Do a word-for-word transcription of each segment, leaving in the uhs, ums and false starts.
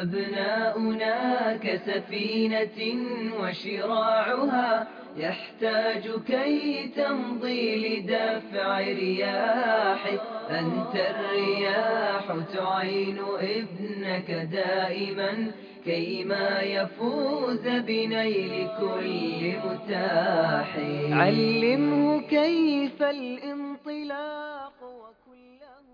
أبناؤنا كسفينة وشراعها يحتاج كي تمضي لدفع رياح. أنت الرياح تعين ابنك دائما كيما يفوز بنيل كل متاح. علمه كيف الانطلاق وكله.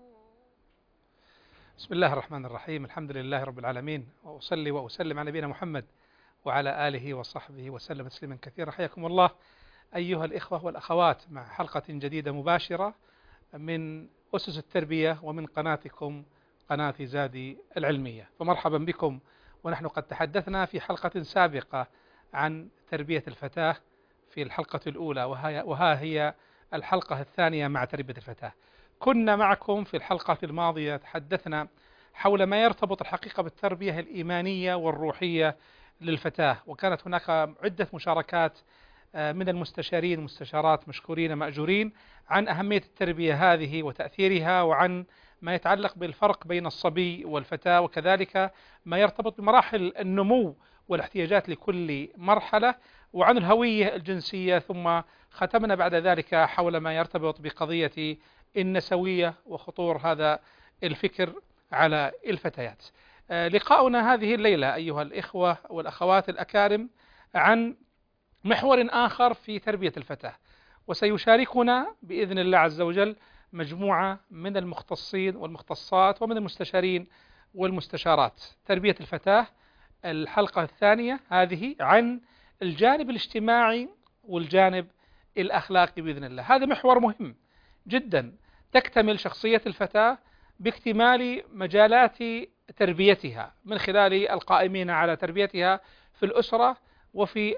بسم الله الرحمن الرحيم. الحمد لله رب العالمين، وأصلي وأسلم على نبينا محمد وعلى آله وصحبه وسلم تسليما كثيرا. حياكم الله أيها الإخوة والأخوات مع حلقة جديدة مباشرة من أسس التربية ومن قناتكم قناة زادي العلمية. فمرحبا بكم، ونحن قد تحدثنا في حلقة سابقة عن تربية الفتاة في الحلقة الأولى، وها هي الحلقة الثانية مع تربية الفتاة. كنا معكم في الحلقة الماضية تحدثنا حول ما يرتبط الحقيقة بالتربية الإيمانية والروحية للفتاة، وكانت هناك عدة مشاركات من المستشارين والمستشارات مشكورين مأجورين عن أهمية التربية هذه وتأثيرها، وعن ما يتعلق بالفرق بين الصبي والفتاة، وكذلك ما يرتبط بمراحل النمو والاحتياجات لكل مرحلة، وعن الهوية الجنسية. ثم ختمنا بعد ذلك حول ما يرتبط بقضية النسوية وخطور هذا الفكر على الفتيات. لقاؤنا هذه الليلة أيها الإخوة والأخوات الأكارم عن محور آخر في تربية الفتاة، وسيشاركنا بإذن الله عز وجل مجموعة من المختصين والمختصات ومن المستشارين والمستشارات. تربية الفتاة الحلقة الثانية هذه عن الجانب الاجتماعي والجانب الأخلاقي بإذن الله. هذا محور مهم جدا، تكتمل شخصية الفتاة باكتمال مجالات تربيتها من خلال القائمين على تربيتها في الأسرة وفي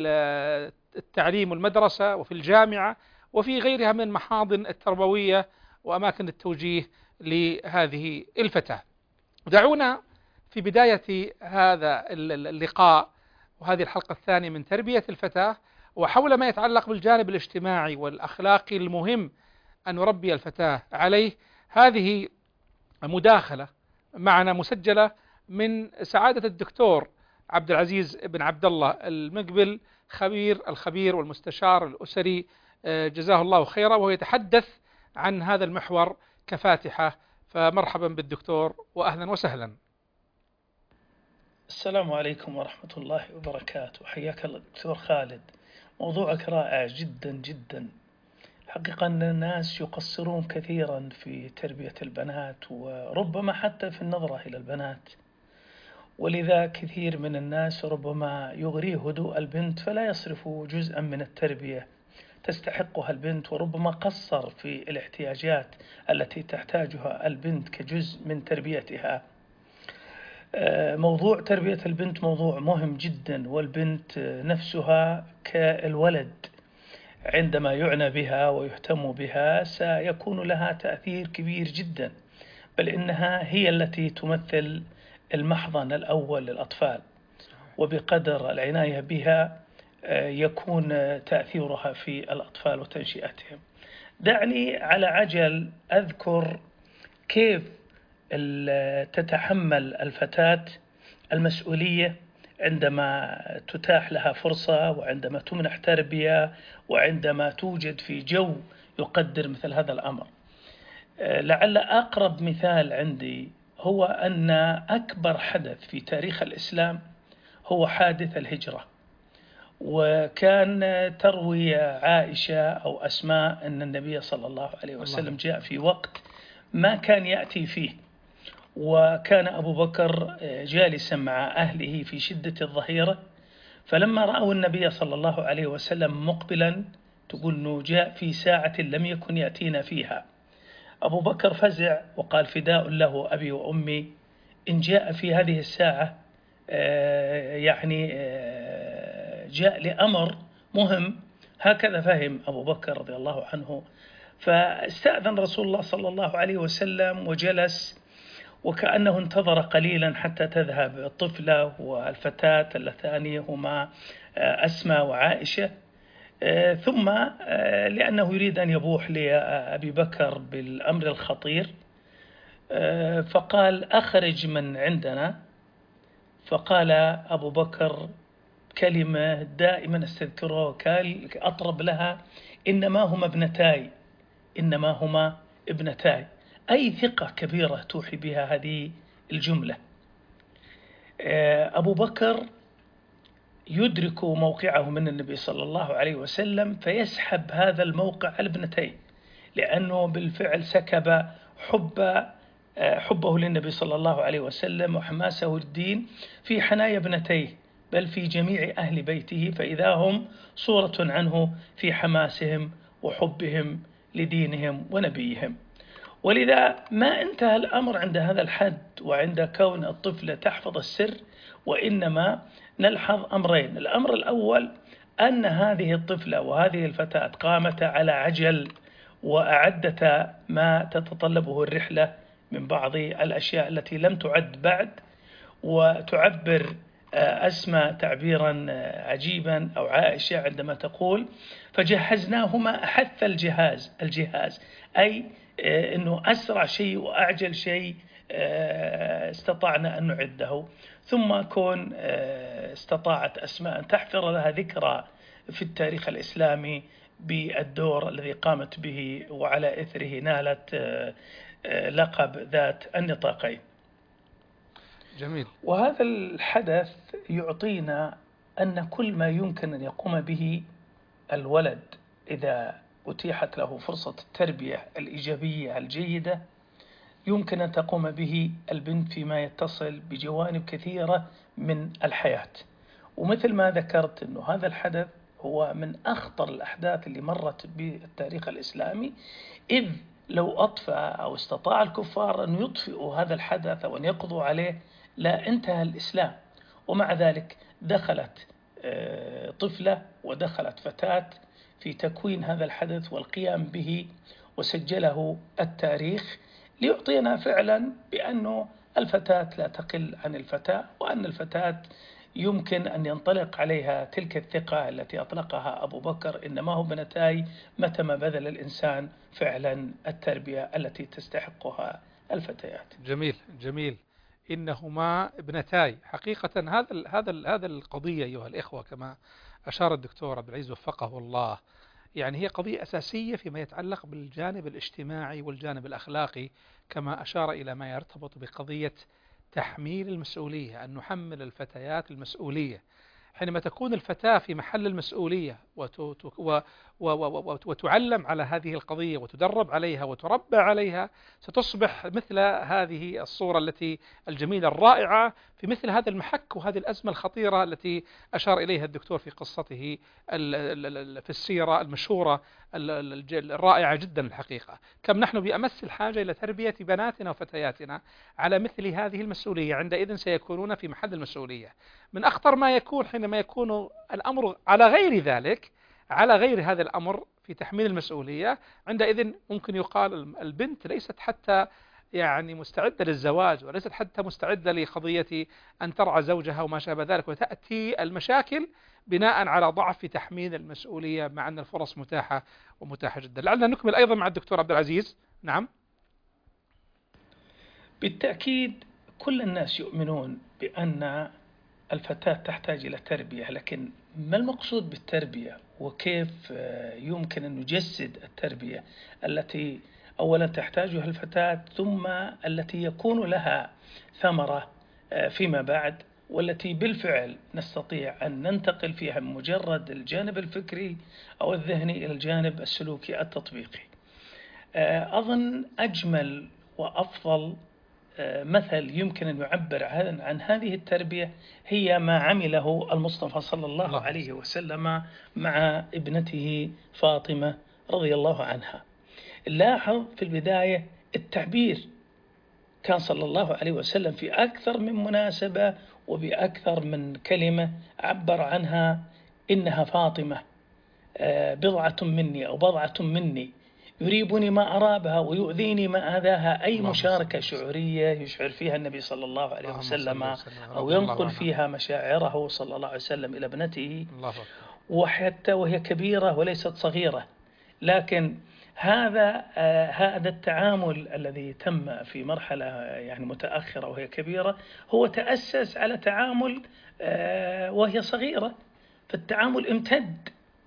التعليم والمدرسة وفي الجامعة وفي غيرها من المحاضن التربوية وأماكن التوجيه لهذه الفتاة. دعونا في بداية هذا اللقاء وهذه الحلقة الثانية من تربية الفتاة وحول ما يتعلق بالجانب الاجتماعي والأخلاقي المهم أن نربي الفتاة عليه، هذه مداخلة معنا مسجلة من سعادة الدكتور عبد العزيز بن عبد الله المقبل، خبير الخبير والمستشار الأسري جزاه الله خيرا، وهو يتحدث عن هذا المحور كفاتحة. فمرحبا بالدكتور وأهلا وسهلا. السلام عليكم ورحمة الله وبركاته. حياك الله دكتور خالد، موضوعك رائع جدا جدا. حقيقة أن الناس يقصرون كثيرا في تربية البنات وربما حتى في النظرة إلى البنات، ولذا كثير من الناس ربما يغريه هدوء البنت فلا يصرف جزءا من التربية تستحقها البنت، وربما قصر في الاحتياجات التي تحتاجها البنت كجزء من تربيتها. موضوع تربية البنت موضوع مهم جدا، والبنت نفسها كالولد عندما يعنى بها ويهتم بها سيكون لها تأثير كبير جدا، بل إنها هي التي تمثل المحضن الأول للأطفال، وبقدر العناية بها يكون تأثيرها في الأطفال وتنشئتهم. دعني على عجل أذكر كيف تتحمل الفتاة المسؤولية عندما تتاح لها فرصة، وعندما تمنح تربية، وعندما توجد في جو يقدر مثل هذا الأمر. لعل أقرب مثال عندي هو أن أكبر حدث في تاريخ الإسلام هو حادث الهجرة، وكان تروي عائشة أو أسماء أن النبي صلى الله عليه وسلم جاء في وقت ما كان يأتي فيه، وكان أبو بكر جالسا مع أهله في شدة الظهيرة، فلما رأوا النبي صلى الله عليه وسلم مقبلا تقول أنه جاء في ساعة لم يكن يأتينا فيها، أبو بكر فزع وقال فداء له أبي وأمي إن جاء في هذه الساعة يعني جاء لأمر مهم. هكذا فهم أبو بكر رضي الله عنه، فاستأذن رسول الله صلى الله عليه وسلم وجلس، وكأنه انتظر قليلا حتى تذهب الطفلة والفتاة اللتان هما أسماء وعائشة، ثم لأنه يريد أن يبوح لأبي بكر بالأمر الخطير فقال أخرج من عندنا فقال أبو بكر كلمة دائما استذكرها وكال أطرب لها: إنما هما ابنتاي، إنما هما ابنتاي. أي ثقة كبيرة توحي بها هذه الجملة. أبو بكر يدرك موقعه من النبي صلى الله عليه وسلم فيسحب هذا الموقع على ابنتيه، لأنه بالفعل سكب حب حبه للنبي صلى الله عليه وسلم وحماسه الدين في حنايا ابنتيه، بل في جميع أهل بيته، فإذا هم صورة عنه في حماسهم وحبهم لدينهم ونبيهم. ولذا ما انتهى الأمر عند هذا الحد وعند كون الطفلة تحفظ السر، وإنما نلحظ أمرين. الأمر الأول أن هذه الطفلة وهذه الفتاة قامتا على عجل وأعدتا ما تتطلبه الرحلة من بعض الأشياء التي لم تعد بعد، وتعبر أسمى تعبيرا عجيبا أو عائشة عندما تقول: فجهزناهما أحث الجهاز الجهاز أي أنه أسرع شيء وأعجل شيء استطعنا أن نعده. ثم كون استطاعت أسماء أن تحفر لها ذكرى في التاريخ الإسلامي بالدور الذي قامت به، وعلى إثره نالت لقب ذات النطاقين. جميل. وهذا الحدث يعطينا أن كل ما يمكن أن يقوم به الولد إذا أتيحت له فرصة التربية الإيجابية الجيدة يمكن أن تقوم به البنت فيما يتصل بجوانب كثيرة من الحياة. ومثل ما ذكرت أنه هذا الحدث هو من أخطر الأحداث اللي مرت بالتاريخ الإسلامي، إذ لو أطفأ أو استطاع الكفار أن يطفئوا هذا الحدث أو أن يقضوا عليه لا انتهى الإسلام. ومع ذلك دخلت طفلة ودخلت فتاة في تكوين هذا الحدث والقيام به، وسجله التاريخ ليعطينا فعلا بأنه الفتاة لا تقل عن الفتاة، وأن الفتاة يمكن أن ينطلق عليها تلك الثقة التي أطلقها أبو بكر: إنما هو ابنتاي، متى ما بذل الإنسان فعلا التربية التي تستحقها الفتيات. جميل جميل. إنهما ابنتاي. حقيقة هذا هذا هذا القضية أيها الإخوة كما أشار الدكتور عبد العزيز وفقه الله، يعني هي قضية أساسية فيما يتعلق بالجانب الاجتماعي والجانب الأخلاقي، كما أشار إلى ما يرتبط بقضية تحميل المسؤولية، أن نحمل الفتيات المسؤولية. حينما تكون الفتاة في محل المسؤولية وتعلم على هذه القضية وتدرب عليها وتربى عليها، ستصبح مثل هذه الصورة التي الجميلة الرائعة في مثل هذا المحك وهذه الأزمة الخطيرة التي أشار إليها الدكتور في قصته في السيرة المشهورة الرائعة جدا. الحقيقة كم نحن بأمس الحاجة إلى تربية بناتنا وفتياتنا على مثل هذه المسؤولية، عندئذ سيكونون في محل المسؤولية. من أخطر ما يكون حينما يكون الأمر على غير ذلك، على غير هذا الأمر في تحميل المسؤولية، عندئذ ممكن يقال البنت ليست حتى يعني مستعدة للزواج، وليست حتى مستعدة لقضية أن ترعى زوجها وما شابه ذلك، وتأتي المشاكل بناء على ضعف في تحميل المسؤولية، مع أن الفرص متاحة ومتاحة جدا. لعلنا نكمل أيضا مع الدكتور عبد العزيز. نعم. بالتأكيد كل الناس يؤمنون بأن الفتاة تحتاج إلى تربية، لكن ما المقصود بالتربية وكيف يمكن أن نجسد التربية التي أولا تحتاجها الفتاة، ثم التي يكون لها ثمرة فيما بعد، والتي بالفعل نستطيع أن ننتقل فيها من مجرد الجانب الفكري أو الذهني إلى الجانب السلوكي التطبيقي. أظن أجمل وأفضل مثل يمكن أن يعبر عن هذه التربية هي ما عمله المصطفى صلى الله عليه وسلم مع ابنته فاطمة رضي الله عنها. لاحظ في البداية التعبير، كان صلى الله عليه وسلم في أكثر من مناسبة وبأكثر من كلمة عبر عنها إنها فاطمة بضعة مني أو بضعة مني، يريبني ما أرابها ويؤذيني ما آذاها. أي مشاركة شعورية يشعر فيها النبي صلى الله عليه وسلم أو ينقل فيها مشاعره صلى الله عليه وسلم إلى ابنته، وحتى وهي كبيرة وليست صغيرة. لكن هذا آه، هذا التعامل الذي تم في مرحلة يعني متأخرة وهي كبيرة هو تأسس على تعامل آه، وهي صغيرة، فالتعامل امتد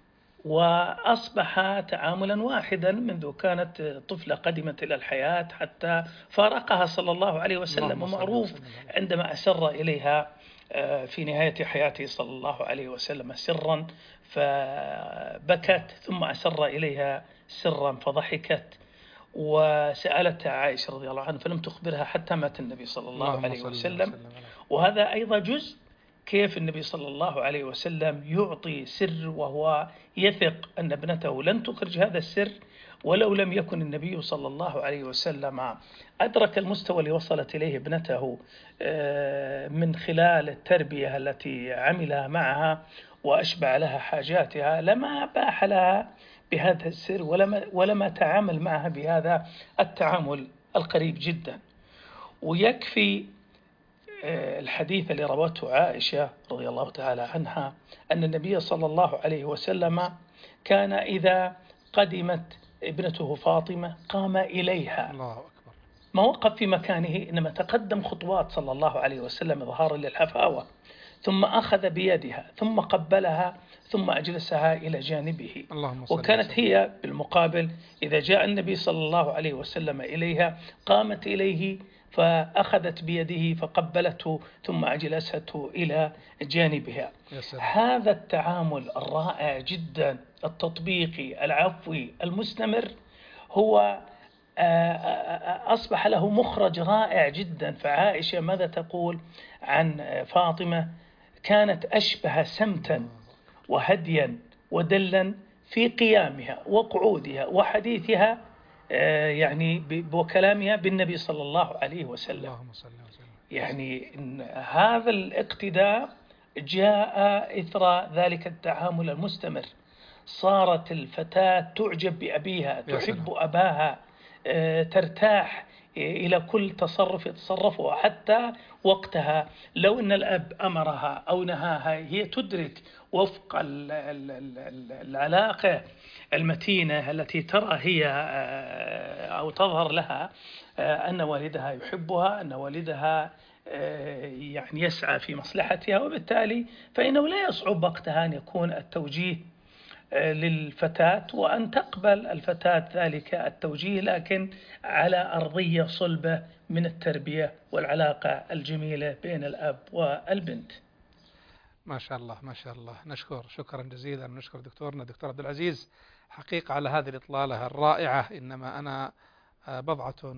وأصبح تعاملا واحدا منذ كانت طفلة قدمت إلى الحياة حتى فارقها صلى الله عليه وسلم. اللهم صل ومعروف وسلم عليه. عندما أسر إليها آه، في نهاية حياته صلى الله عليه وسلم سرا فبكت، ثم أسر إليها سرا فضحكت، وسألتها عائشة رضي الله عنها فلم تخبرها حتى مات النبي صلى الله اللهم عليه صل وسلم. وسلم عليه. وهذا أيضا جزء كيف النبي صلى الله عليه وسلم يعطي سر وهو يثق أن ابنته لن تخرج هذا السر، ولو لم يكن النبي صلى الله عليه وسلم أدرك المستوى اللي وصلت إليه ابنته آه، من خلال التربية التي عملها معها وأشبع لها حاجاتها لما باح لها بهذا السر ولما, ولما تعامل معها بهذا التعامل القريب جدا. ويكفي الحديث اللي روته عائشة رضي الله تعالى عنها أن النبي صلى الله عليه وسلم كان إذا قدمت ابنته فاطمة قام إليها، الله أكبر. ما وقف في مكانه إنما تقدم خطوات صلى الله عليه وسلم إظهارا للحفاوة، ثم أخذ بيدها ثم قبلها ثم أجلسها إلى جانبه. اللهم صل وكانت وسلم. هي بالمقابل إذا جاء النبي صلى الله عليه وسلم إليها قامت إليه فأخذت بيده فقبلته ثم أجلسته إلى جانبها. يا سلام. هذا التعامل الرائع جدا التطبيقي العفوي المستمر هو أصبح له مخرج رائع جدا. فعائشة ماذا تقول عن فاطمة؟ كانت أشبه سمتا وهديا ودلا في قيامها وقعودها وحديثها يعني وكلامها بالنبي صلى الله عليه وسلم. اللهم صل وسلم. يعني إن هذا الاقتداء جاء إثر ذلك التعامل المستمر. صارت الفتاة تعجب بأبيها، تحب أباها، ترتاح إلى كل تصرف يتصرفه، حتى وقتها لو أن الأب أمرها أو نهاها هي تدرك وفق العلاقة المتينة التي ترى هي أو تظهر لها أن والدها يحبها، أن والدها يعني يسعى في مصلحتها، وبالتالي فإنه لا يصعب وقتها أن يكون التوجيه للفتاة وأن تقبل الفتاة ذلك التوجيه، لكن على أرضية صلبة من التربية والعلاقة الجميلة بين الأب والبنت. ما شاء الله ما شاء الله. نشكر شكرا جزيلا، نشكر دكتورنا دكتور عبد العزيز حقيقة على هذه الإطلالة الرائعة. إنما أنا بضعة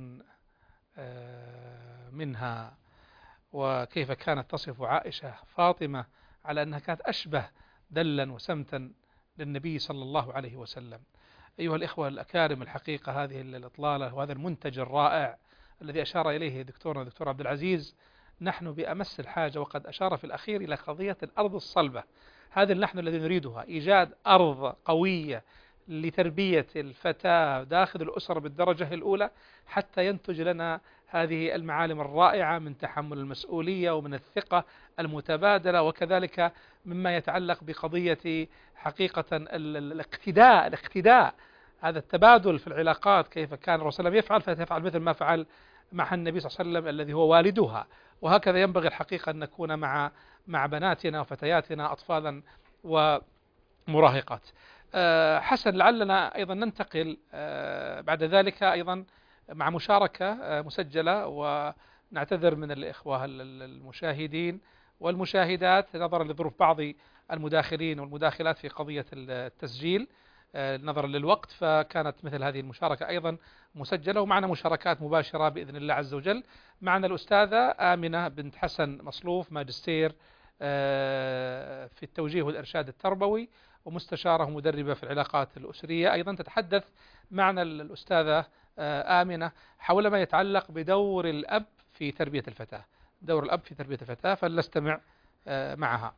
منها، وكيف كانت تصف عائشة فاطمة على أنها كانت أشبه دلا وسمتا للنبي صلى الله عليه وسلم. أيها الإخوة الأكارم، الحقيقة هذه الإطلالة وهذا المنتج الرائع الذي أشار إليه دكتورنا دكتور عبد العزيز نحن بأمس الحاجة، وقد أشار في الأخير إلى قضية الأرض الصلبة. هذا نحن الذي نريدها، إيجاد أرض قوية لتربية الفتاة داخل الأسرة بالدرجة الأولى، حتى ينتج لنا هذه المعالم الرائعة من تحمل المسؤولية ومن الثقة المتبادلة، وكذلك مما يتعلق بقضية حقيقة الاقتداء الاقتداء هذا التبادل في العلاقات. كيف كان الرسول صلى الله عليه وسلم يفعل فتفعل مثل ما فعل مع النبي صلى الله عليه وسلم الذي هو والدها، وهكذا ينبغي الحقيقة أن نكون مع مع بناتنا وفتياتنا أطفالا ومراهقات. أه حسن، لعلنا أيضا ننتقل أه بعد ذلك أيضا مع مشاركة أه مسجلة، ونعتذر من الإخوة المشاهدين والمشاهدات نظرا لظروف بعض المداخلين والمداخلات في قضية التسجيل نظرا للوقت، فكانت مثل هذه المشاركة أيضا مسجلة. ومعنا مشاركات مباشرة بإذن الله عز وجل. معنا الأستاذة آمنة بنت حسن مصلوف، ماجستير في التوجيه والإرشاد التربوي ومستشارة ومدربة في العلاقات الأسرية. أيضا تتحدث معنا الأستاذة آمنة حول ما يتعلق بدور الأب في تربية الفتاة دور الأب في تربية الفتاة، فلنستمع معها.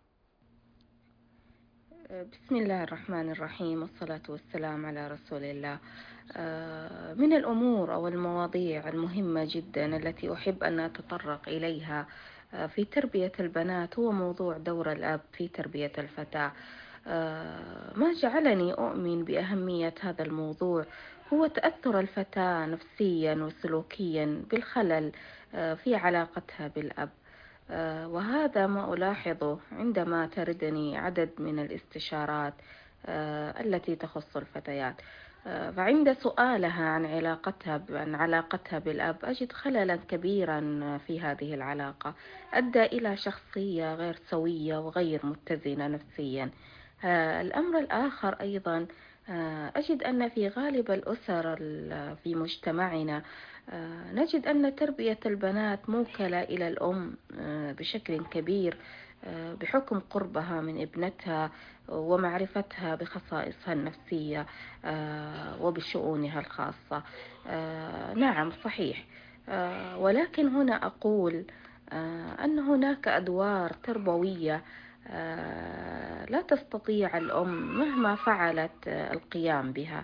بسم الله الرحمن الرحيم، والصلاة والسلام على رسول الله. من الأمور أو المواضيع المهمة جدا التي أحب أن أتطرق إليها في تربية البنات هو موضوع دور الأب في تربية الفتاة. ما جعلني أؤمن بأهمية هذا الموضوع هو تأثر الفتاة نفسيا وسلوكيا بالخلل في علاقتها بالأب. وهذا ما ألاحظه عندما تردني عدد من الاستشارات التي تخص الفتيات. فعند سؤالها عن علاقتها عن علاقتها بالأب أجد خللا كبيرا في هذه العلاقة أدى إلى شخصية غير سوية وغير متزنة نفسيا. الأمر الآخر أيضا أجد أن في غالب الأسر في مجتمعنا نجد أن تربية البنات موكلة إلى الأم بشكل كبير بحكم قربها من ابنتها ومعرفتها بخصائصها النفسية وبشؤونها الخاصة. نعم صحيح، ولكن هنا أقول أن هناك أدوار تربوية لا تستطيع الأم مهما فعلت القيام بها.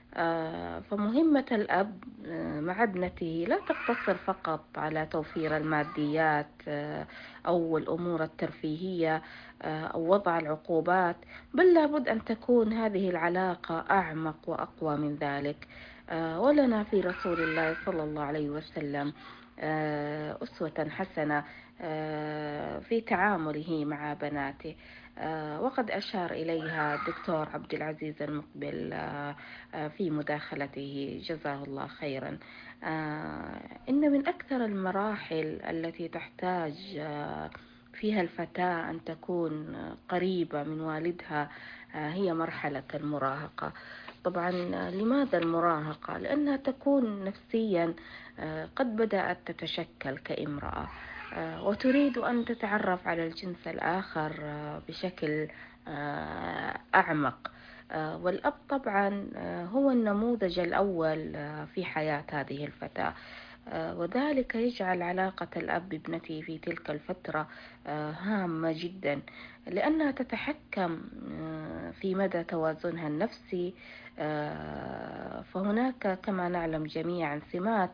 فمهمة الأب مع ابنته لا تقتصر فقط على توفير الماديات أو الأمور الترفيهية أو وضع العقوبات، بل لابد أن تكون هذه العلاقة أعمق وأقوى من ذلك. ولنا في رسول الله صلى الله عليه وسلم أسوة حسنة في تعامله مع بناته، وقد أشار إليها الدكتور عبد العزيز المقبل في مداخلته جزاه الله خيرا. إن من أكثر المراحل التي تحتاج فيها الفتاة أن تكون قريبة من والدها هي مرحلة المراهقة. طبعا لماذا المراهقة؟ لأنها تكون نفسيا قد بدأت تتشكل كامرأة وتريد أن تتعرف على الجنس الآخر بشكل أعمق، والأب طبعا هو النموذج الأول في حياة هذه الفتاة، وذلك يجعل علاقة الأب بابنته في تلك الفترة هامة جدا، لأنها تتحكم في مدى توازنها النفسي. فهناك كما نعلم جميعا سمات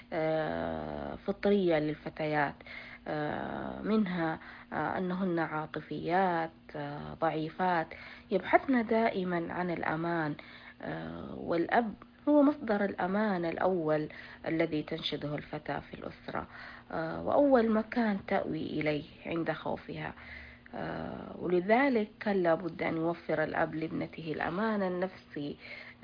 فطرية للفتيات، منها أنهن عاطفيات ضعيفات يبحثن دائما عن الأمان، والأب هو مصدر الأمان الأول الذي تنشده الفتاة في الأسرة، وأول مكان تأوي إليه عند خوفها. ولذلك كان لابد أن يوفر الأب لابنته الأمان النفسي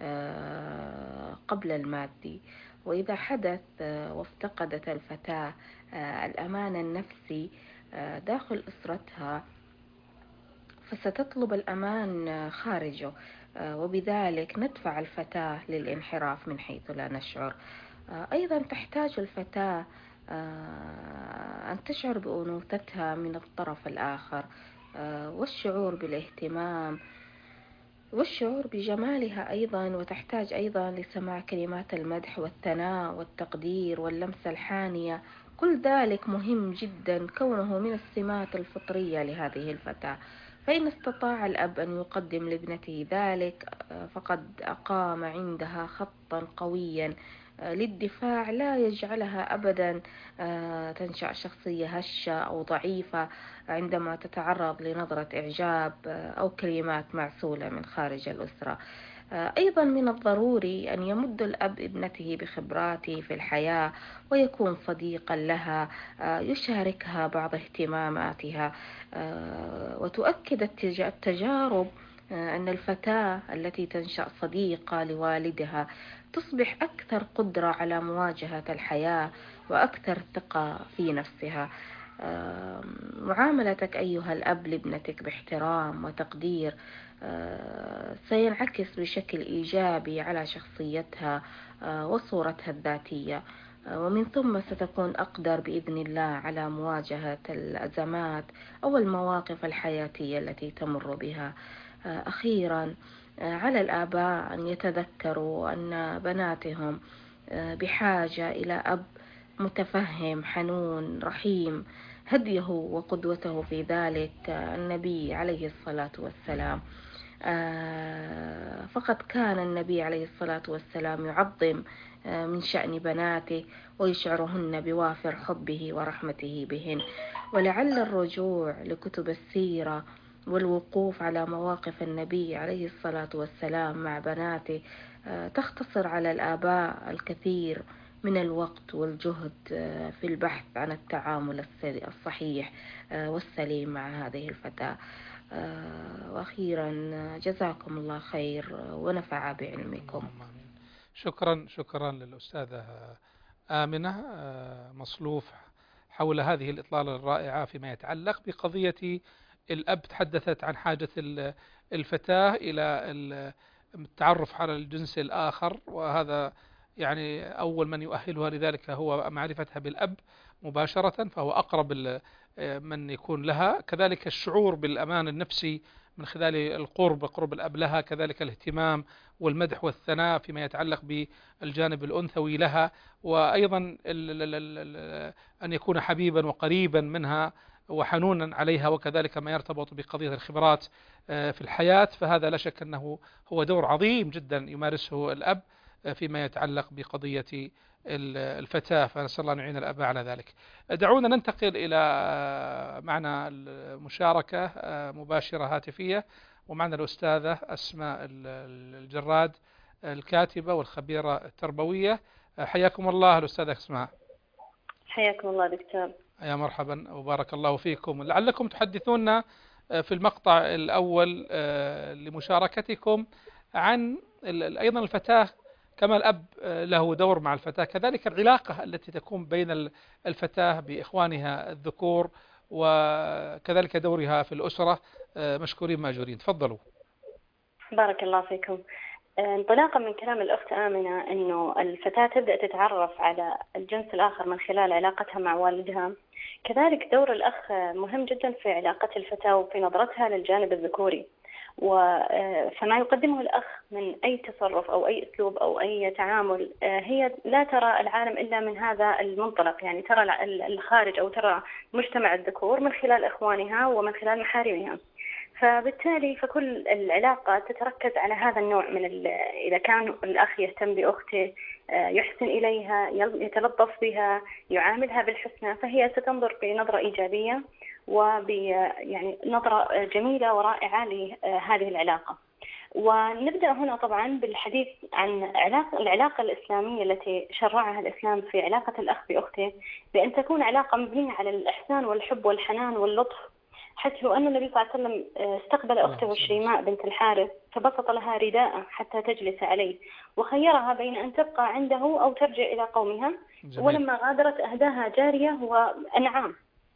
قبل المادي. وإذا حدث وافتقدت الفتاة الأمان النفسي داخل أسرتها فستطلب الأمان خارجه، وبذلك ندفع الفتاة للانحراف من حيث لا نشعر. أيضا تحتاج الفتاة أن تشعر بأنوثتها من الطرف الآخر، والشعور بالاهتمام والشعور بجمالها أيضا، وتحتاج أيضا لسماع كلمات المدح والثناء والتقدير واللمسة الحانية. كل ذلك مهم جدا كونه من السمات الفطرية لهذه الفتاة. فإن استطاع الأب أن يقدم لابنته ذلك فقد أقام عندها خطا قويا للدفاع لا يجعلها أبدا تنشأ شخصية هشة أو ضعيفة عندما تتعرض لنظرة إعجاب أو كلمات معسولة من خارج الأسرة. أيضا من الضروري أن يمد الأب ابنته بخبراته في الحياة ويكون صديقا لها يشاركها بعض اهتماماتها. وتؤكد التجارب أن الفتاة التي تنشأ صديقة لوالدها تصبح أكثر قدرة على مواجهة الحياة وأكثر ثقة في نفسها. معاملتك أيها الأب لابنتك باحترام وتقدير سينعكس بشكل إيجابي على شخصيتها وصورتها الذاتية، ومن ثم ستكون أقدر بإذن الله على مواجهة الأزمات أو المواقف الحياتية التي تمر بها. أخيرا على الآباء أن يتذكروا أن بناتهم بحاجة إلى أب متفهم حنون رحيم، هديه وقدوته في ذلك النبي عليه الصلاة والسلام. فقد كان النبي عليه الصلاة والسلام يعظم من شأن بناته ويشعرهن بوافر حبه ورحمته بهن. ولعل الرجوع لكتب السيرة والوقوف على مواقف النبي عليه الصلاة والسلام مع بناته تختصر على الآباء الكثير من الوقت والجهد في البحث عن التعامل الصحيح والسليم مع هذه الفتاة. وأخيرا جزاكم الله خير ونفع بعلمكم. شكرا شكرا للأستاذة آمنة مصلوف حول هذه الإطلالة الرائعة فيما يتعلق بقضية الأب. تحدثت عن حاجة الفتاة إلى التعرف على الجنس الآخر، وهذا يعني أول من يؤهلها لذلك هو معرفتها بالأب مباشرة، فهو أقرب من يكون لها. كذلك الشعور بالأمان النفسي من خلال القرب قرب الأب لها، كذلك الاهتمام والمدح والثناء فيما يتعلق بالجانب الأنثوي لها، وأيضا أن يكون حبيبا وقريبا منها وحنونا عليها، وكذلك ما يرتبط بقضية الخبرات في الحياة. فهذا لا شك أنه هو دور عظيم جدا يمارسه الأب فيما يتعلق بقضية الفتاة، فنسأل الله أن يعين الأباء على ذلك. دعونا ننتقل إلى معنا المشاركة مباشرة هاتفية، ومعنا الأستاذة أسماء الجراد الكاتبة والخبيرة التربوية. حياكم الله الأستاذة أسماء. حياكم الله دكتور. يا مرحبا وبارك الله فيكم. لعلكم تحدثونا في المقطع الأول لمشاركتكم عن أيضا الفتاة، كما الأب له دور مع الفتاة كذلك العلاقة التي تكون بين الفتاة بإخوانها الذكور، وكذلك دورها في الأسرة. مشكورين ماجورين. تفضلوا. بارك الله فيكم. انطلاقا من كلام الأخت آمنة أنه الفتاة تبدأ تتعرف على الجنس الآخر من خلال علاقتها مع والدها، كذلك دور الأخ مهم جدا في علاقة الفتاة وفي نظرتها للجانب الذكوري. فما يقدمه الأخ من أي تصرف أو أي أسلوب أو أي تعامل، هي لا ترى العالم إلا من هذا المنطلق، يعني ترى الخارج أو ترى مجتمع الذكور من خلال إخوانها ومن خلال محارمها. فبالتالي فكل العلاقة تتركز على هذا النوع من إذا كان الأخ يهتم بأخته، يحسن إليها، يتلطف بها، يعاملها بالحسنى، فهي ستنظر بنظرة إيجابية وب يعني نظرة جميلة ورائعة لهذه العلاقة. ونبدأ هنا طبعا بالحديث عن علاقة العلاقة الإسلامية التي شرعها الإسلام في علاقة الأخ بأخته، بأن تكون علاقة مبنية على الإحسان والحب والحنان واللطف، حيث أن النبي صلى الله عليه وسلم استقبل أخته الشيماء بنت الحارث فبسط لها رداء حتى تجلس عليه، وخيرها بين أن تبقى عنده أو ترجع إلى قومها. جميل. ولما غادرت أهداها جارية وأنعام.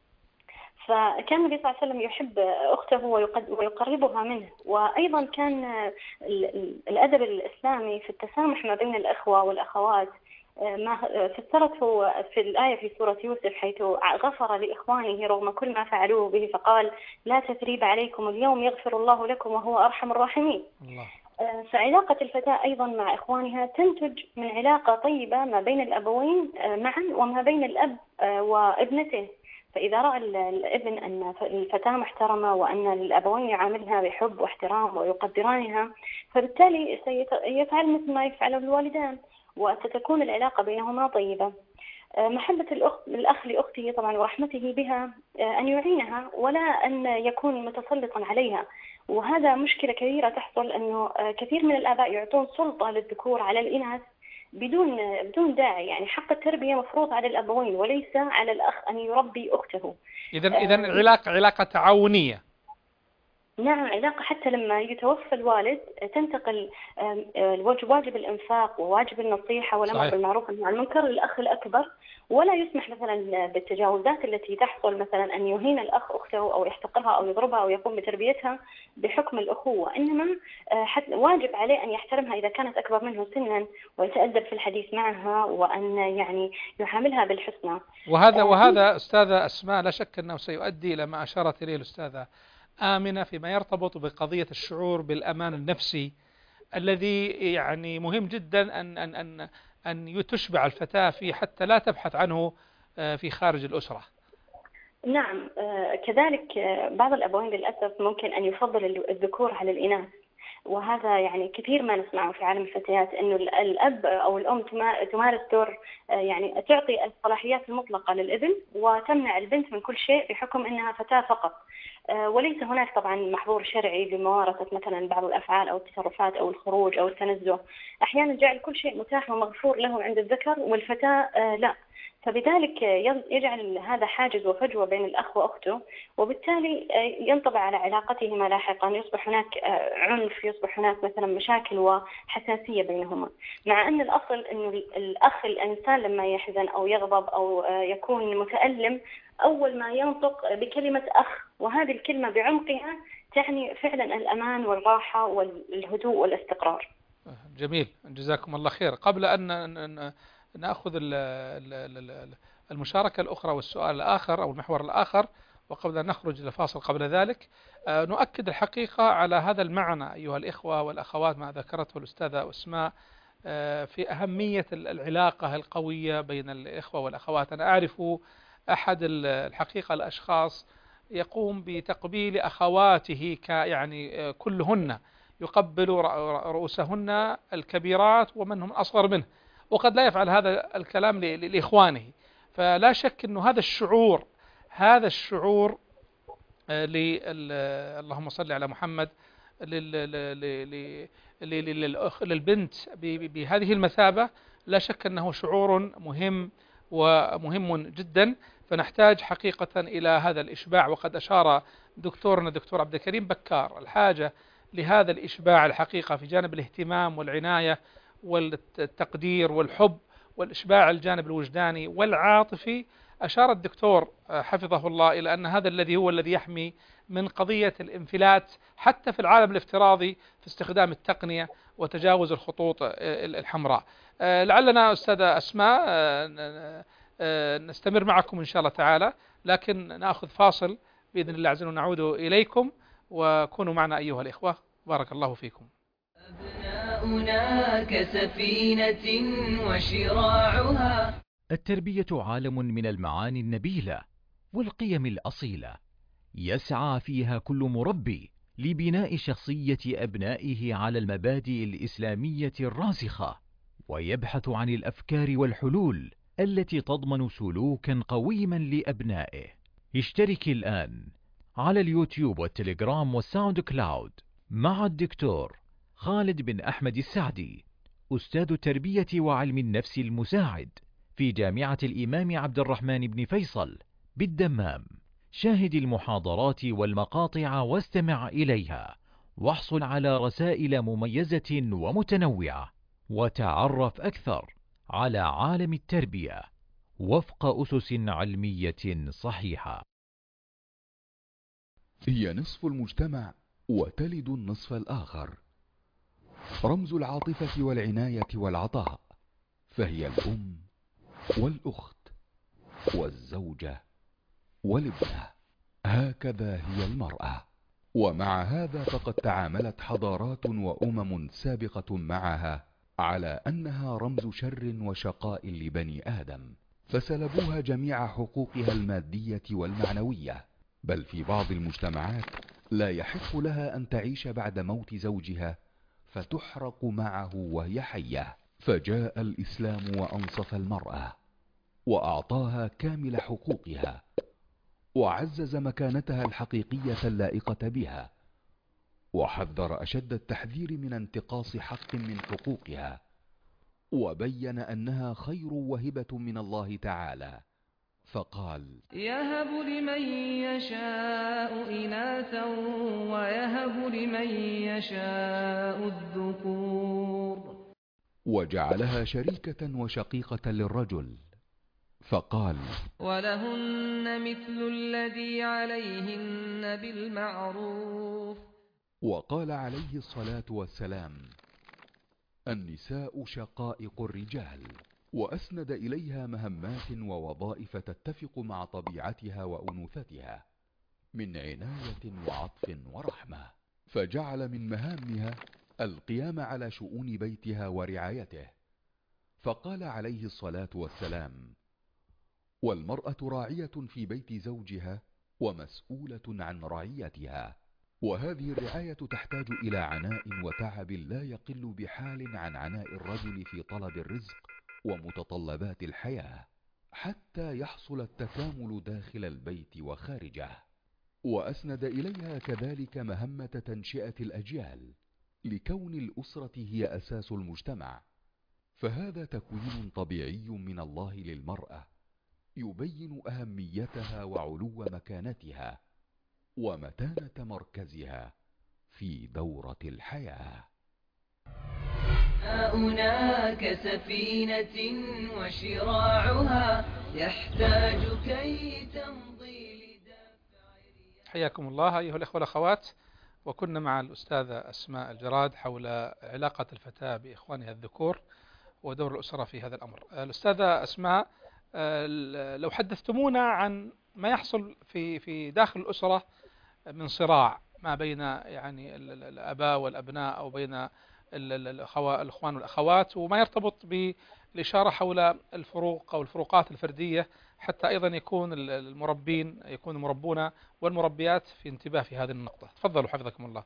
فكان النبي صلى الله عليه وسلم يحب أخته ويقربها منه. وأيضا كان الأدب الإسلامي في التسامح ما بين الأخوة والأخوات، ما فسرته في الآية في سورة يوسف حيث غفر لإخوانه رغم كل ما فعلوه به، فقال لا تثريب عليكم اليوم يغفر الله لكم وهو أرحم الراحمين. الله. فعلاقة الفتاة أيضا مع إخوانها تنتج من علاقة طيبة ما بين الأبوين معا وما بين الأب وابنته. فإذا رأى الابن أن الفتاة محترمة وأن الأبوين يعاملها بحب واحترام ويقدرانها، فبالتالي سيفعل مثل ما يفعل الوالدان، وستكون العلاقة بينهما طيبة. محبة الأخ الأخ لأخته طبعا ورحمته بها أن يعينها ولا أن يكون متسلطا عليها، وهذا مشكلة كبيرة تحصل، أنه كثير من الآباء يعطون سلطة للذكور على الإناث بدون بدون داعي. يعني حق التربية مفروض على الأبوين وليس على الأخ أن يربي أخته. إذن إذن العلاقة علاقة تعاونية. نعم، علاقة حتى لما يتوفى الوالد تنتقل واجب الإنفاق وواجب النصيحة والأمر بالمعروف والنهي عن المنكر للأخ الأكبر، ولا يسمح مثلا بالتجاوزات التي تحصل، مثلا أن يهين الأخ أخته أو يحتقرها أو يضربها أو يقوم بتربيتها بحكم الأخوة، إنما واجب عليه أن يحترمها إذا كانت أكبر منه سنا ويتأدب في الحديث معها وأن يعني يعاملها بالحسنى. وهذا وهذا أستاذة أسماء لا شك أنه سيؤدي إلى ما أشارت إليه الأستاذة آمنة فيما يرتبط بقضية الشعور بالأمان النفسي الذي يعني مهم جدا أن أن أن أن تشبع الفتاة فيه حتى لا تبحث عنه في خارج الأسرة. نعم، كذلك بعض الأبوين للأسف ممكن أن يفضل الذكور على الإناث، وهذا يعني كثير ما نسمعه في عالم الفتيات، إنه الأب أو الأم تمارس دور يعني تعطي الصلاحيات المطلقة للابن وتمنع البنت من كل شيء بحكم أنها فتاة فقط، وليس هناك طبعا محظور شرعي بممارسة مثلا بعض الأفعال أو التصرفات أو الخروج أو التنزه. أحيانا جعل كل شيء متاح ومغفور له عند الذكر والفتاة لا، فبذلك يجعل هذا حاجز وفجوة بين الأخ وأخته، وبالتالي ينطبع على علاقتهما لاحقا، يصبح هناك عنف، يصبح هناك مثلا مشاكل وحساسية بينهما، مع أن الأصل أن الأخ الإنسان لما يحزن أو يغضب أو يكون متألم أول ما ينطق بكلمة أخ، وهذه الكلمة بعمقها تعني فعلا الأمان والراحة والهدوء والاستقرار. جميل، جزاكم الله خير. قبل أن نأخذ المشاركة الأخرى والسؤال الآخر أو المحور الآخر، وقبل أن نخرج لفاصل قبل ذلك، نؤكد الحقيقة على هذا المعنى أيها الإخوة والأخوات ما ذكرته الأستاذة أسماء في أهمية العلاقة القوية بين الإخوة والأخوات. أنا أعرف أحد الحقيقة الأشخاص يقوم بتقبيل أخواته يعني كلهن، يقبل رؤوسهن الكبيرات ومن هم أصغر منه، وقد لا يفعل هذا الكلام لإخوانه. فلا شك أنه هذا الشعور هذا الشعور اللهم صل على محمد للبنت بهذه المثابة، لا شك أنه شعور مهم ومهم جدا، فنحتاج حقيقة إلى هذا الإشباع. وقد أشار دكتورنا دكتور عبد الكريم بكار الحاجة لهذا الإشباع الحقيقة في جانب الاهتمام والعناية والتقدير والحب، والإشباع الجانب الوجداني والعاطفي. أشار الدكتور حفظه الله إلى أن هذا الذي هو الذي يحمي من قضية الانفلات حتى في العالم الافتراضي في استخدام التقنية وتجاوز الخطوط الحمراء. لعلنا أستاذة أسماء نستمر معكم إن شاء الله تعالى، لكن نأخذ فاصل بإذن الله عز وجل ونعود إليكم، وكونوا معنا أيها الإخوة، بارك الله فيكم. أبناؤنا كسفينة وشراعها. التربية عالم من المعاني النبيلة والقيم الأصيلة، يسعى فيها كل مربي لبناء شخصية أبنائه على المبادئ الإسلامية الراسخة، ويبحث عن الأفكار والحلول التي تضمن سلوكا قويما لأبنائه. اشترك الآن على اليوتيوب والتليجرام والساوند كلاود مع الدكتور خالد بن أحمد السعدي، أستاذ التربية وعلم النفس المساعد في جامعة الإمام عبد الرحمن بن فيصل بالدمام. شاهد المحاضرات والمقاطع واستمع إليها، واحصل على رسائل مميزة ومتنوعة، وتعرف أكثر على عالم التربية وفق أسس علمية صحيحة. هي نصف المجتمع وتلد النصف الآخر، رمز العاطفة والعناية والعطاء، فهي الأم والأخت والزوجة والابنة. هكذا هي المرأة، ومع هذا فقد تعاملت حضارات وأمم سابقة معها على أنها رمز شر وشقاء لبني آدم، فسلبوها جميع حقوقها المادية والمعنوية، بل في بعض المجتمعات لا يحق لها أن تعيش بعد موت زوجها فتحرق معه وهي حية. فجاء الإسلام وأنصف المرأة وأعطاها كامل حقوقها، وعزز مكانتها الحقيقية اللائقة بها، وحذر أشد التحذير من انتقاص حق من حقوقها، وبين أنها خير وهبة من الله تعالى، فقال: يهب لمن يشاء إناثا ويهب لمن يشاء الذكور. وجعلها شريكة وشقيقة للرجل، فقال: ولهن مثل الذي عليهن بالمعروف. وقال عليه الصلاة والسلام: النساء شقائق الرجال، وأسند إليها مهمات ووظائف تتفق مع طبيعتها وأنوثتها من عناية وعطف ورحمة، فجعل من مهامها القيام على شؤون بيتها ورعايته، فقال عليه الصلاة والسلام: والمرأة راعية في بيت زوجها ومسؤولة عن رعيتها. وهذه الرعاية تحتاج إلى عناء وتعب لا يقل بحال عن عناء الرجل في طلب الرزق ومتطلبات الحياة، حتى يحصل التكامل داخل البيت وخارجه. وأسند إليها كذلك مهمة تنشئة الأجيال، لكون الأسرة هي أساس المجتمع، فهذا تكوين طبيعي من الله للمرأة يبين أهميتها وعلو مكانتها ومتانة مركزها في دورة الحياة. هناك سفينة وشراعها يحتاج كي تمضي لدفع. حياكم الله أيها الأخوة والأخوات، وكنا مع الأستاذة أسماء الجراد حول علاقة الفتاة بإخوانها الذكور ودور الأسرة في هذا الأمر. الأستاذة أسماء، لو حدثتمونا عن ما يحصل في في داخل الأسرة من صراع ما بين يعني الآباء والأبناء أو بين الإخوان والأخوات، وما يرتبط بالإشارة حول الفروق أو الفروقات الفردية، حتى أيضا يكون المربين يكون المربون والمربيات في انتباه في هذه النقطة. تفضلوا حفظكم الله.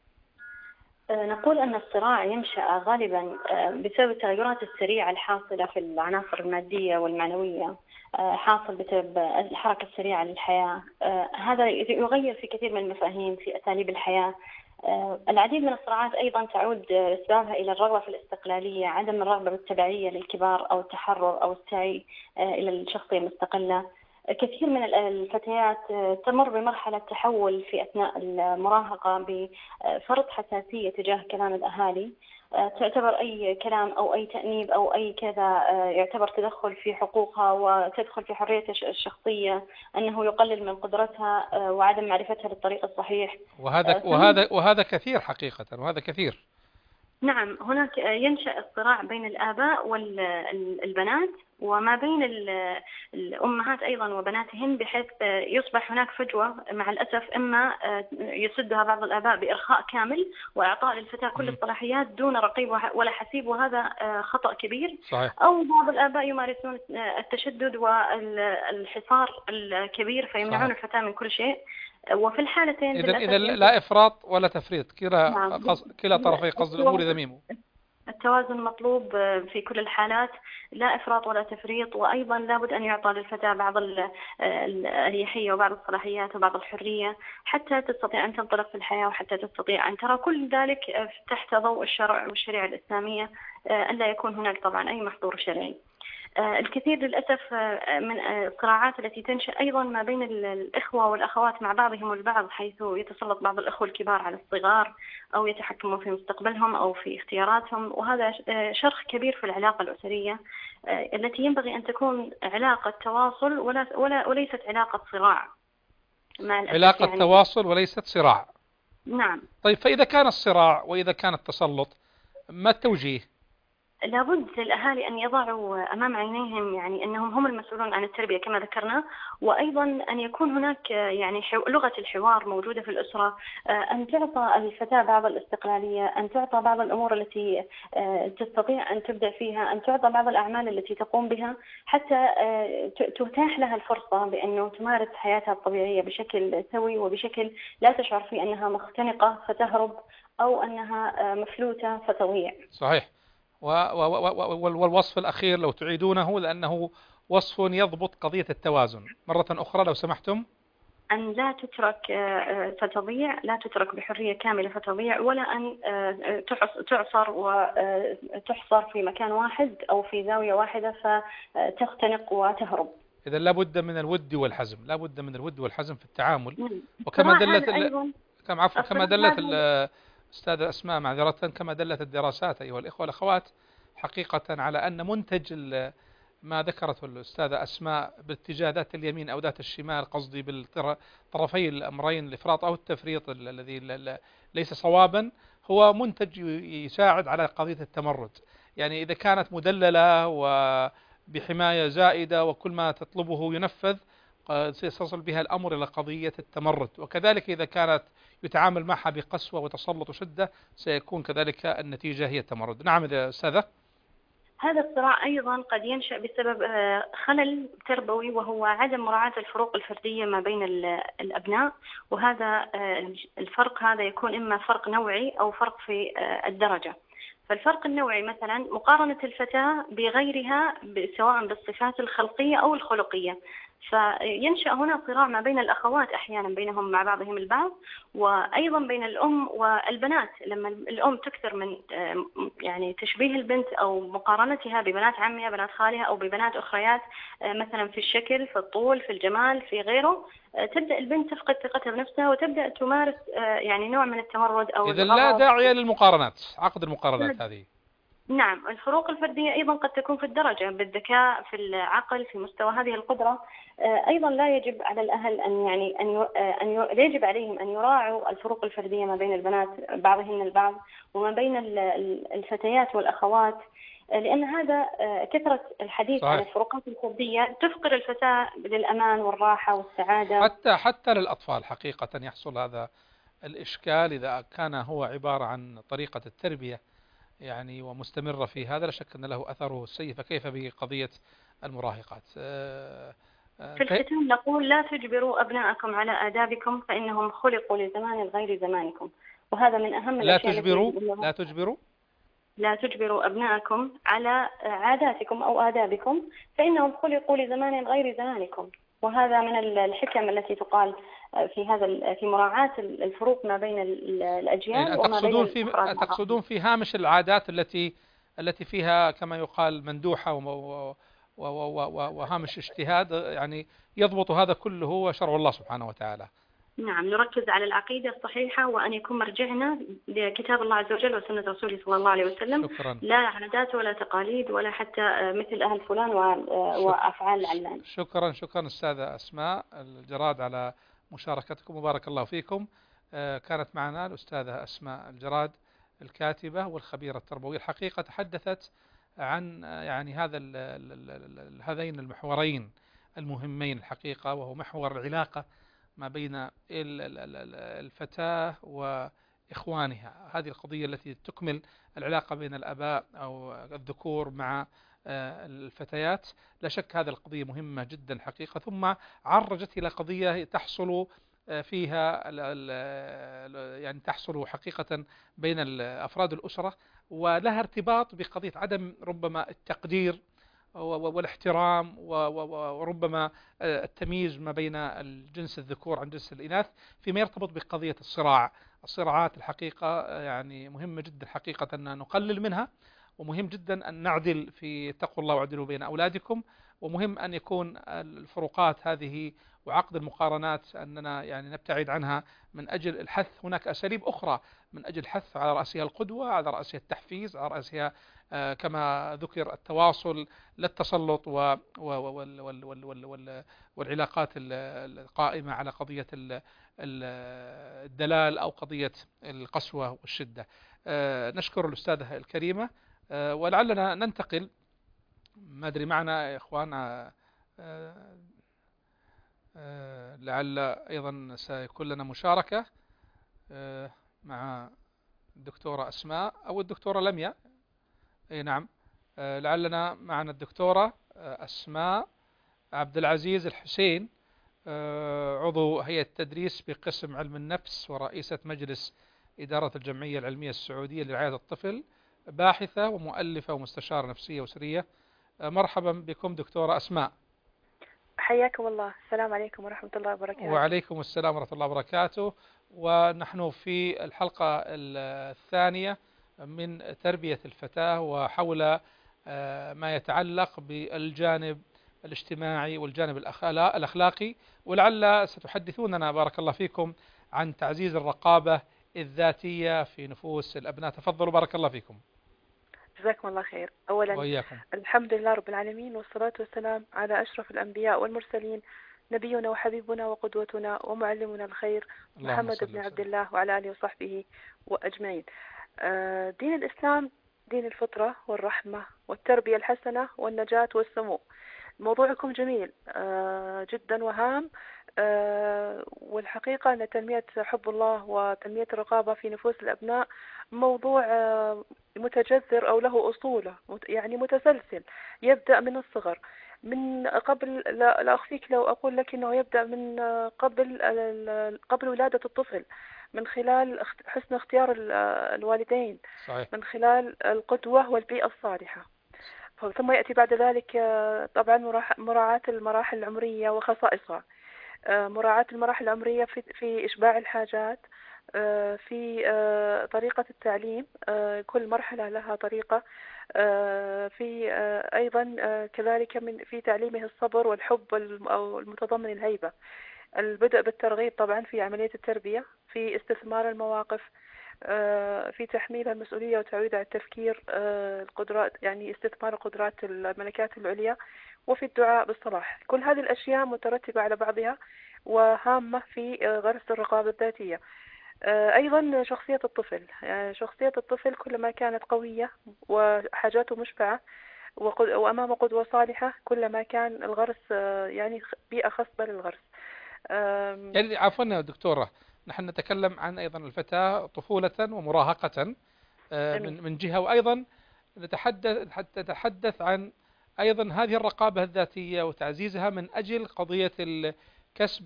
نقول أن الصراع ينشأ غالبا بسبب التغيرات السريعة الحاصلة في العناصر المادية والمعنوية، حاصل بسبب الحركة السريعة للحياة. هذا يغير في كثير من المفاهيم في أساليب الحياة. العديد من الصراعات أيضا تعود أسبابها إلى الرغبة في الاستقلالية، عدم الرغبة بالتبعية للكبار أو التحرر أو السعي إلى الشخصية المستقلة. كثير من الفتيات تمر بمرحلة تحول في أثناء المراهقة بفرط حساسية تجاه كلام الأهالي، تعتبر أي كلام أو أي تأنيب أو أي كذا يعتبر تدخل في حقوقها وتدخل في حريتها الشخصية، أنه يقلل من قدرتها وعدم معرفتها للطريق الصحيح. وهذا وهذا وهذا كثير حقيقة، وهذا كثير. نعم، هناك ينشأ الصراع بين الآباء والبنات وما بين الأمهات أيضا وبناتهن، بحيث يصبح هناك فجوة مع الأسف، إما يسدها بعض الآباء بإرخاء كامل وإعطاء للفتاة كل الصلاحيات دون رقيب ولا حسيب، وهذا خطأ كبير. صحيح. أو بعض الآباء يمارسون التشدد والحصار الكبير فيمنعون صحيح. الفتاة من كل شيء. وفي الحالتين إذا إذا لا إفراط ولا تفريط، كلا نعم. قص... كلا طرفي قصد الأمور ذميم. التوازن مطلوب في كل الحالات، لا إفراط ولا تفريط. وأيضا لابد أن يعطى للفتاة بعض الأريحية وبعض الصلاحيات وبعض الحرية حتى تستطيع أن تنطلق في الحياة، وحتى تستطيع أن ترى كل ذلك تحت ضوء الشرع والشريعة الإسلامية، أن لا يكون هناك طبعا أي محظور شرعي. الكثير للأسف من الصراعات التي تنشأ أيضا ما بين الإخوة والأخوات مع بعضهم البعض، حيث يتسلط بعض الإخوة الكبار على الصغار أو يتحكمون في مستقبلهم أو في اختياراتهم، وهذا شرخ كبير في العلاقة الأسرية التي ينبغي أن تكون علاقة تواصل ولا ولا وليست علاقة صراع. مع علاقة يعني تواصل وليست صراع. نعم. طيب، فإذا كان الصراع وإذا كان التسلط، ما التوجيه؟ لابد للأهالي أن يضعوا أمام عينيهم يعني أنهم هم المسؤولون عن التربية كما ذكرنا، وأيضا أن يكون هناك يعني لغة الحوار موجودة في الأسرة، أن تعطى الفتاة بعض الاستقلالية، أن تعطى بعض الأمور التي تستطيع أن تبدع فيها، أن تعطى بعض الأعمال التي تقوم بها، حتى تتاح لها الفرصة بأنه تمارس حياتها الطبيعية بشكل سوي وبشكل لا تشعر فيه أنها مختنقة فتهرب أو أنها مفلوتة فتضيع. صحيح. والوصف الأخير لو تعيدونه، لأنه وصف يضبط قضية التوازن مرة أخرى لو سمحتم. أن لا تترك فتضيع، لا تترك بحرية كاملة فتضيع، ولا أن تعصر وتحصر في مكان واحد أو في زاوية واحدة فتختنق وتهرب. إذا لابد من الود والحزم، لابد من الود والحزم في التعامل. وكما دلت ال... كما عفوا كما دلت ال... أستاذة أسماء معذرة، كما دلت الدراسات أيها الإخوة والأخوات حقيقة على أن منتج ما ذكرته الأستاذة أسماء باتجاه ذات اليمين أو ذات الشمال، قصدي بالطرفي الأمرين الإفراط أو التفريط الذي ليس صوابا، هو منتج يساعد على قضية التمرد. يعني إذا كانت مدللة وبحماية زائدة وكل ما تطلبه ينفذ، سيصل بها الأمر إلى قضية التمرد. وكذلك إذا كانت يتعامل معها بقسوة وتسلط وشدة، سيكون كذلك النتيجة هي التمرد. نعم يا أستاذة. هذا الصراع أيضا قد ينشأ بسبب خلل تربوي، وهو عدم مراعاة الفروق الفردية ما بين الأبناء، وهذا الفرق هذا يكون إما فرق نوعي أو فرق في الدرجة. فالفرق النوعي مثلا مقارنة الفتاة بغيرها سواء بالصفات الخلقية أو الخلقية، فينشأ هنا صراع ما بين الأخوات أحيانا بينهم مع بعضهم البعض، وأيضا بين الأم والبنات لما الأم تكثر من يعني تشبيه البنت أو مقارنتها ببنات عمها بنات خالها أو ببنات أخريات مثلا في الشكل في الطول في الجمال في غيره، تبدأ البنت تفقد ثقتها بنفسها وتبدأ تمارس يعني نوع من التمرد أو إذا لا داعي للمقارنات، عقد المقارنات هذه. نعم، الفروق الفردية أيضا قد تكون في الدرجة، بالذكاء في العقل في مستوى هذه القدرة. أيضا لا يجب على الأهل أن يعني أن أن يجب عليهم أن يراعوا الفروق الفردية ما بين البنات بعضهن البعض وما بين الفتيات والأخوات، لأن هذا كثرة الحديث صحيح. عن الفروقات الفردية تفقر الفتاة للأمان والراحة والسعادة، حتى حتى للأطفال حقيقة يحصل هذا الإشكال إذا كان هو عبارة عن طريقة التربية يعني ومستمرة في هذا، لا شك أن له أثره السيء، فكيف بقضية المراهقات؟ في الختام نقول لا تجبروا أبناءكم على آدابكم فإنهم خلقوا لزمان غير زمانكم، وهذا من أهم لا الأشياء. تجبروا لا تجبروا لا تجبروا أبناءكم على عاداتكم أو آدابكم فإنهم خلقوا لزمان غير زمانكم، وهذا من الحكم التي تقال في هذا في مراعاة الفروق ما بين الأجيال. يعني وما بين في تقصدون في هامش العادات التي التي فيها كما يقال مندوحة وهامش اجتهاد، يعني يضبط هذا كله هو شرع الله سبحانه وتعالى. نعم، نركز على العقيدة الصحيحة وأن يكون مرجعنا لكتاب الله عز وجل وسنة رسوله صلى الله عليه وسلم. شكرا. لا عادات ولا تقاليد ولا حتى مثل أهل فلان وأفعال العلان. شكرا شكرا أستاذة أسماء الجراد على مشاركتكم وبارك الله فيكم. كانت معنا الأستاذة أسماء الجراد الكاتبة والخبيرة التربوية، الحقيقة تحدثت عن يعني هذا هذين المحورين المهمين الحقيقة، وهو محور العلاقة ما بين الفتاة وإخوانها، هذه القضية التي تكمل العلاقة بين الآباء أو الذكور مع الفتيات. لا شك هذه القضية مهمة جدا حقيقة، ثم عرجت إلى قضية تحصل فيها يعني تحصل حقيقة بين أفراد الأسرة، ولها ارتباط بقضية عدم ربما التقدير والاحترام وربما التمييز ما بين الجنس الذكور عن جنس الإناث فيما يرتبط بقضية الصراع. الصراعات الحقيقة يعني مهمة جدا حقيقة أن نقلل منها، ومهم جدا أن نعدل في تقوى الله وعدلوا بين أولادكم، ومهم أن يكون الفروقات هذه وعقد المقارنات أننا يعني نبتعد عنها من أجل الحث. هناك أساليب أخرى من أجل الحث، على رأسها القدوة، على رأسها التحفيز، على رأسها آه كما ذكر التواصل لا التسلط والعلاقات القائمة على قضية الدلال أو قضية القسوة والشدة. آه نشكر الأستاذة الكريمة، آه ولعلنا ننتقل، ما أدري معنا يا إخوان، آه آه لعل أيضا سيكون لنا مشاركة آه مع الدكتورة أسماء أو الدكتورة لميا. أي نعم، آه لعلنا معنا الدكتورة آه أسماء عبد العزيز الحسين، آه عضو هيئة تدريس بقسم علم النفس ورئيسة مجلس إدارة الجمعية العلمية السعودية لرعاية الطفل، باحثة ومؤلفة ومستشارة نفسية وأسرية. آه مرحبا بكم دكتورة أسماء. حياكم الله. السلام عليكم ورحمة الله وبركاته. وعليكم السلام ورحمة الله وبركاته. ونحن في الحلقة الثانية من تربية الفتاة وحول ما يتعلق بالجانب الاجتماعي والجانب الأخلاقي، ولعل ستحدثوننا بارك الله فيكم عن تعزيز الرقابة الذاتية في نفوس الأبناء. تفضلوا بارك الله فيكم. جزاكم الله خير. أولا وإياكم. الحمد لله رب العالمين، والصلاة والسلام على أشرف الأنبياء والمرسلين، نبينا وحبيبنا وقدوتنا ومعلمنا الخير محمد بن عبد الله وعلى آله وصحبه وأجمعين. دين الإسلام دين الفطرة والرحمة والتربية الحسنة والنجاة والسمو. موضوعكم جميل جدا وهام، والحقيقة أن تنمية حب الله وتنمية الرقابة في نفوس الأبناء موضوع متجذر أو له أصوله، يعني متسلسل، يبدأ من الصغر، من قبل لا, لا أخفيك لو أقول لك أنه يبدأ من قبل قبل ولادة الطفل، من خلال حسن اختيار الوالدين. صحيح. من خلال القدوة والبيئة الصالحة، ثم يأتي بعد ذلك طبعا مراعاة المراحل العمرية وخصائصها، مراعاة المراحل العمرية في, في إشباع الحاجات، في طريقة التعليم، كل مرحلة لها طريقة، في أيضا كذلك من في تعليمه الصبر والحب أو المتضمن الهيبة، البدء بالترغيب طبعا في عملية التربية، في استثمار المواقف، في تحميل المسؤولية وتعويد على التفكير، القدرات يعني استثمار القدرات الملكات العليا، وفي الدعاء بالصلاح. كل هذه الأشياء مترتبة على بعضها وهامة في غرس الرقابة الذاتية. أيضا شخصية الطفل، يعني شخصية الطفل كلما كانت قوية وحاجاته مشبعة وأمام قدوة صالحة كلما كان الغرس يعني بيئة خصبة للغرس. يعني عفوا يا دكتورة، نحن نتكلم عن أيضا الفتاة طفولة ومراهقة من من جهة، وأيضا نتحدث حتى نتحدث عن أيضا هذه الرقابة الذاتية وتعزيزها من أجل قضية كسب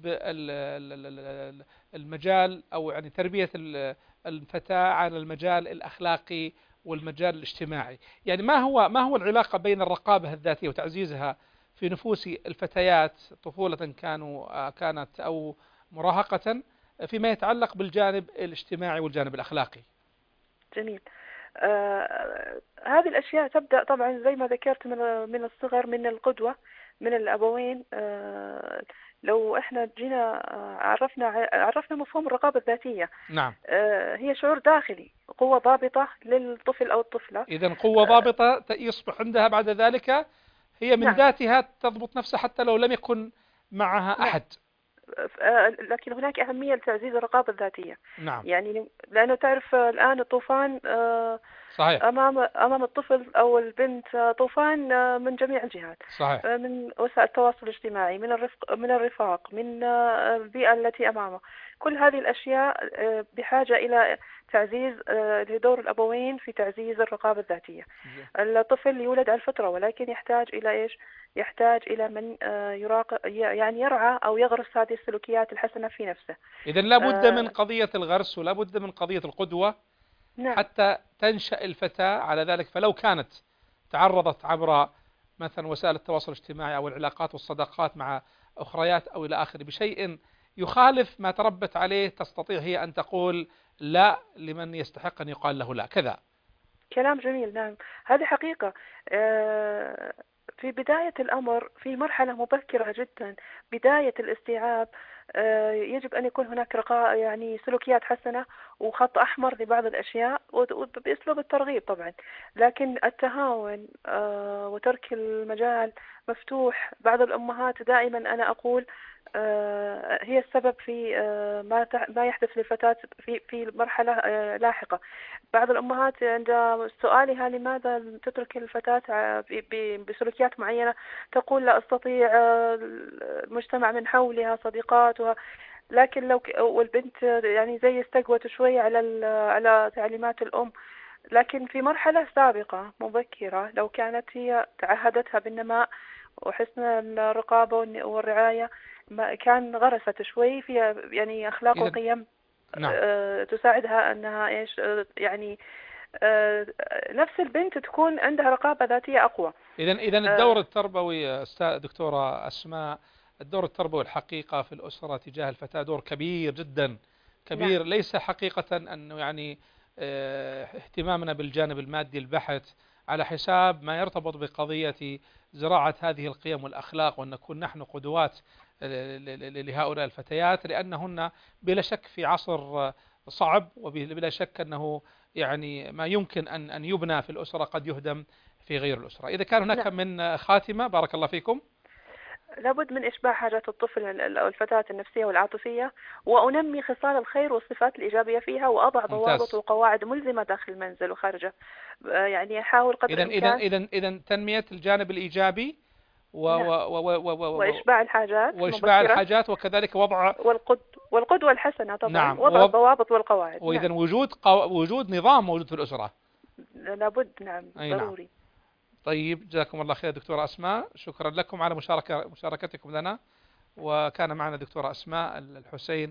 المجال أو يعني تربية الفتاة على المجال الأخلاقي والمجال الاجتماعي. يعني ما هو ما هو العلاقة بين الرقابة الذاتية وتعزيزها في نفوس الفتيات طفولة كانوا كانت أو مراهقة فيما يتعلق بالجانب الاجتماعي والجانب الأخلاقي؟ جميل. آه هذه الأشياء تبدأ طبعا زي ما ذكرت من من الصغر، من القدوة، من الأبوين. آه لو احنا جينا عرفنا عرفنا مفهوم الرقابة الذاتية. نعم. آه هي شعور داخلي، قوة ضابطة للطفل أو الطفلة. إذن قوة ضابطة يصبح عندها بعد ذلك هي من نعم. ذاتها تضبط نفسها حتى لو لم يكن معها نعم. أحد. لكن هناك أهمية لتعزيز الرقابة الذاتية. نعم. يعني لأنه تعرف الآن الطوفان صحيح. أمام أمام الطفل أو البنت طوفان من جميع الجهات. صحيح. من وسائل التواصل الاجتماعي، من الرفق، من الرفاق، من البيئة التي أمامه. كل هذه الأشياء بحاجة إلى تعزيز لدور الأبوين في تعزيز الرقابة الذاتية. الطفل يولد على الفطرة، ولكن يحتاج إلى إيش؟ يحتاج إلى من يراقب، يعني يرعى أو يغرس هذه السلوكيات الحسنة في نفسه. إذن لا بد من قضية الغرس ولا بد من قضية القدوة. نعم. حتى تنشأ الفتاة على ذلك. فلو كانت تعرضت عبر مثلا وسائل التواصل الاجتماعي أو العلاقات والصداقات مع أخريات أو إلى آخره بشيء يخالف ما تربت عليه، تستطيع هي أن تقول لا لمن يستحق أن يقال له لا. كذا كلام جميل. نعم، هذه حقيقة. في بداية الأمر، في مرحلة مبكرة جدا، بداية الاستيعاب، يجب أن يكون هناك رقاء، يعني سلوكيات حسنة وخط أحمر لبعض الأشياء بأسلوب الترغيب طبعا. لكن التهاون وترك المجال مفتوح، بعض الأمهات دائما أنا أقول هي السبب في ما ما يحدث للفتاة في في مرحلة لاحقة. بعض الأمهات عند سؤالها لماذا تترك الفتاة بسلوكيات معينة تقول لا أستطيع، المجتمع من حولها، صديقاتها. لكن لو والبنت يعني زي استقوت شوي على على تعليمات الأم، لكن في مرحلة سابقة مبكرة لو كانت هي تعهدتها بالنماء وحسن الرقابة والرعاية، ما كان غرست شوي في يعني أخلاق وقيم. نعم. أه تساعدها أنها إيش يعني أه نفس البنت تكون عندها رقابة ذاتية أقوى. إذن إذن الدور التربوي أستاذ دكتورة أسماء، الدور التربوي الحقيقة في الأسرة تجاه الفتاة دور كبير جدا كبير. نعم. ليس حقيقة أنه يعني اه اهتمامنا بالجانب المادي البحت على حساب ما يرتبط بقضية زراعة هذه القيم والأخلاق، وأن نكون نحن قدوات لهؤلاء الفتيات، لأنهن بلا شك في عصر صعب، وبلا شك أنه يعني ما يمكن أن أن يبنى في الأسرة قد يهدم في غير الأسرة. إذا كان هناك لا. من خاتمة بارك الله فيكم. لابد من إشباع حاجات الطفل أو الفتاة النفسية والعاطفية، وأنمي خصال الخير والصفات الإيجابية فيها، وأضع ضوابط وقواعد ملزمة داخل المنزل وخارجه. يعني أحاول قدر الإمكان. إذن إذن إذن تنمية الجانب الإيجابي و و و و و وإشباع الحاجات وإشباع مبكرة. الحاجات، وكذلك وضع والقد والقدوة الحسنة طبعا. نعم. وضع ووض... الضوابط والقواعد. وإذا نعم. وجود قو... وجود نظام موجود في الأسرة لابد. نعم. ضروري. نعم. طيب، جزاكم الله خير دكتورة أسماء، شكرا لكم على مشاركة مشاركتكم لنا. وكان معنا دكتورة أسماء الحسين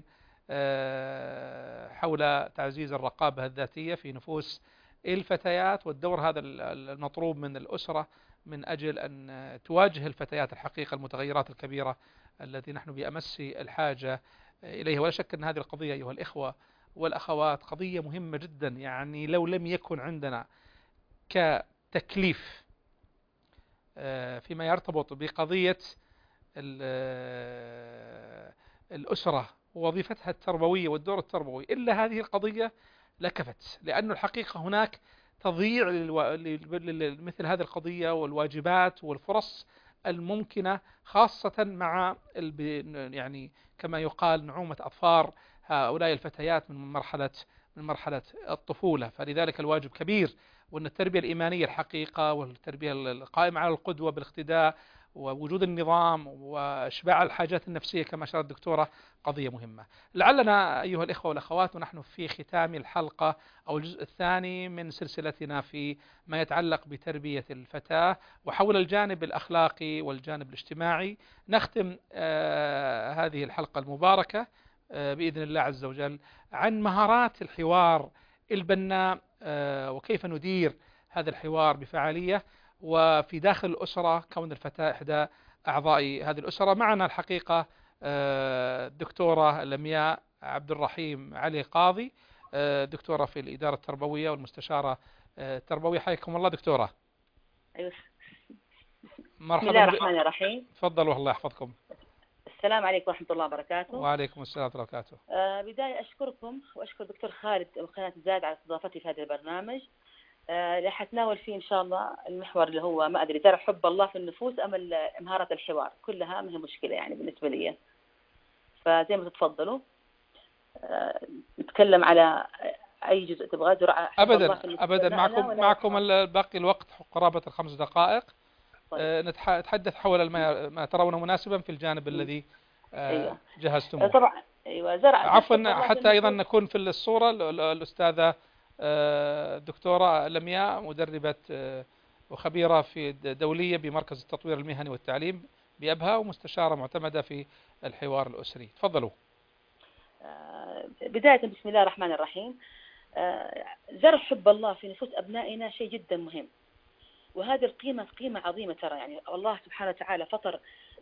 حول تعزيز الرقابة الذاتية في نفوس الفتيات، والدور هذا المطلوب من الأسرة من أجل أن تواجه الفتيات الحقيقة المتغيرات الكبيرة التي نحن بأمس الحاجة إليها. ولا شك أن هذه القضية أيها الإخوة والأخوات قضية مهمة جدا. يعني لو لم يكن عندنا كتكليف فيما يرتبط بقضية الأسرة ووظيفتها التربوية والدور التربوي إلا هذه القضية لكفت، لأن الحقيقة هناك تضييع لمثل هذه القضية والواجبات والفرص الممكنة، خاصة مع يعني كما يقال نعومة أظفار هؤلاء الفتيات من مرحلة من مرحلة الطفولة. فلذلك الواجب كبير، وأن التربية الإيمانية الحقيقة والتربية القائمة على القدوة بالاقتداء ووجود النظام وإشباع الحاجات النفسية كما أشارت الدكتورة قضية مهمة. لعلنا أيها الإخوة والأخوات ونحن في ختام الحلقة أو الجزء الثاني من سلسلتنا في ما يتعلق بتربية الفتاة وحول الجانب الأخلاقي والجانب الاجتماعي، نختم آه هذه الحلقة المباركة آه بإذن الله عز وجل عن مهارات الحوار البناء آه وكيف ندير هذا الحوار بفعالية وفي داخل الأسرة، كون الفتاة إحدى أعضاء هذه الأسرة. معنا الحقيقة الدكتورة لمياء عبد الرحيم علي قاضي، دكتورة في الإدارة التربوية والمستشارة التربوية. حياكم الله دكتورة. أيوة. مرحبا. بسم الله الرحمن الرحيم. تفضلوا الله يحفظكم. السلام عليكم ورحمة الله وبركاته. وعليكم السلام ورحمة الله وبركاته. آه بداية أشكركم وأشكر دكتور خالد وقناة زاد على استضافتي في هذا البرنامج. اللي حتناول فيه إن شاء الله المحور اللي هو ما أدري ترى حب الله في النفوس أم مهارة الحوار، كلها ما هي مشكلة يعني بالنسبة لي. فزي ما تتفضلوا نتكلم على أي جزء تبغى. أبدا أبدا معكم معكم باقي الوقت قرابة الخمس دقائق. طيب. نتحدث حول ما ترونه مناسبا في الجانب الذي أيوة. جهزتموه. طبعا أيوة زرع. عفوا حتى أيضا نكون في الصورة الأستاذة الدكتورة لمياء مدربة وخبيرة في دولية بمركز التطوير المهني والتعليم بأبها ومستشارة معتمدة في الحوار الأسري. تفضلوا. بداية بسم الله الرحمن الرحيم. زرع حب الله في نفوس أبنائنا شيء جدا مهم، وهذه القيمة قيمة عظيمة ترى. يعني الله سبحانه وتعالى فطر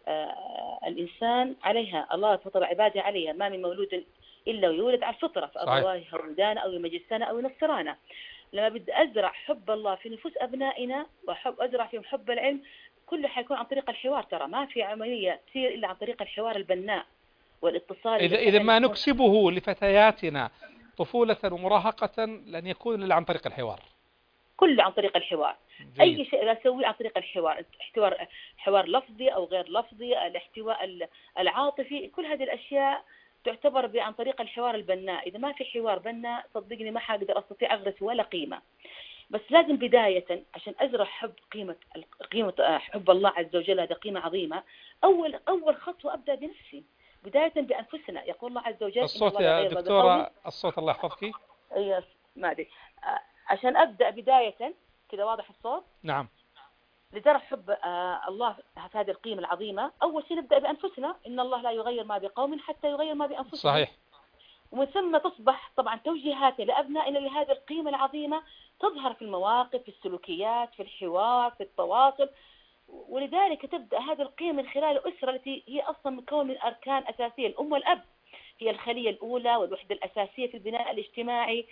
الإنسان عليها، الله فطر عباده عليها، ما من مولود إلا ويولد على الفطرة، فأبواه يهودان أو يمجسان أو ينصرانا. لما بدي أزرع حب الله في نفوس أبنائنا وحب أزرع فيهم حب العلم، كله حيكون عن طريق الحوار. ترى ما في عملية تصير إلا عن طريق الحوار البناء والاتصال. إذا إذا ما نكسبه لفتياتنا طفولة ومراهقة لن يكون إلا عن طريق الحوار. كله عن طريق الحوار. جيد. أي شيء نسويه عن طريق الحوار، حوار حوار لفظي أو غير لفظي، الاحتواء العاطفي، كل هذه الأشياء تعتبر عن طريق الحوار البناء. إذا ما في حوار بناء صدقني ما حقدر أستطيع أغرس ولا قيمة. بس لازم بداية عشان أزرع حب قيمة قيمة حب الله عز وجل، هذا قيمة عظيمة. أول أول خطوة أبدأ بنفسي، بداية بأنفسنا. يقول الله عز وجل الصوت يا دكتورة، الصوت الله يحفظك. يس ما أدري. عشان أبدأ بداية كذا واضح الصوت؟ نعم. لزرع حب آه الله في هذه القيمة العظيمة، أول شيء نبدأ بأنفسنا. إن الله لا يغير ما بقوم حتى يغير ما بأنفسهم. صحيح. ومن ثم تصبح طبعا توجيهاتنا لأبنائنا لهذه القيمة العظيمة تظهر في المواقف، في السلوكيات، في الحوار، في التواصل. ولذلك تبدأ هذه القيمة من خلال الأسرة التي هي أصلا مكون من أركان أساسية. الأم والأب هي الخلية الأولى والوحدة الأساسية في البناء الاجتماعي.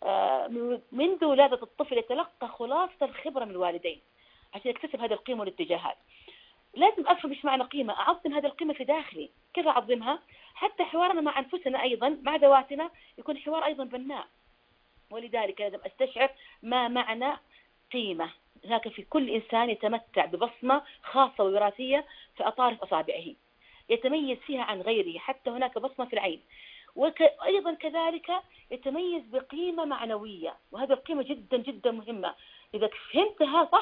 منذ ولادة الطفل يتلقى خلاصة الخبرة من الوالدين عشان يكتسب هذه القيمة والاتجاهات. لازم أفهم إيش معنى قيمة، أعظم هذه القيمة في داخلي. كيف أعظمها؟ حتى حوارنا مع أنفسنا أيضا مع ذواتنا يكون حوار أيضا بناء. ولذلك لازم أستشعر ما معنى قيمة. هناك في كل إنسان يتمتع ببصمة خاصة ووراثية في أطراف أصابعه يتميز فيها عن غيره، حتى هناك بصمة في العين. وأيضا كذلك يتميز بقيمة معنوية، وهذه القيمة جدا جدا مهمة. إذا فهمتها صح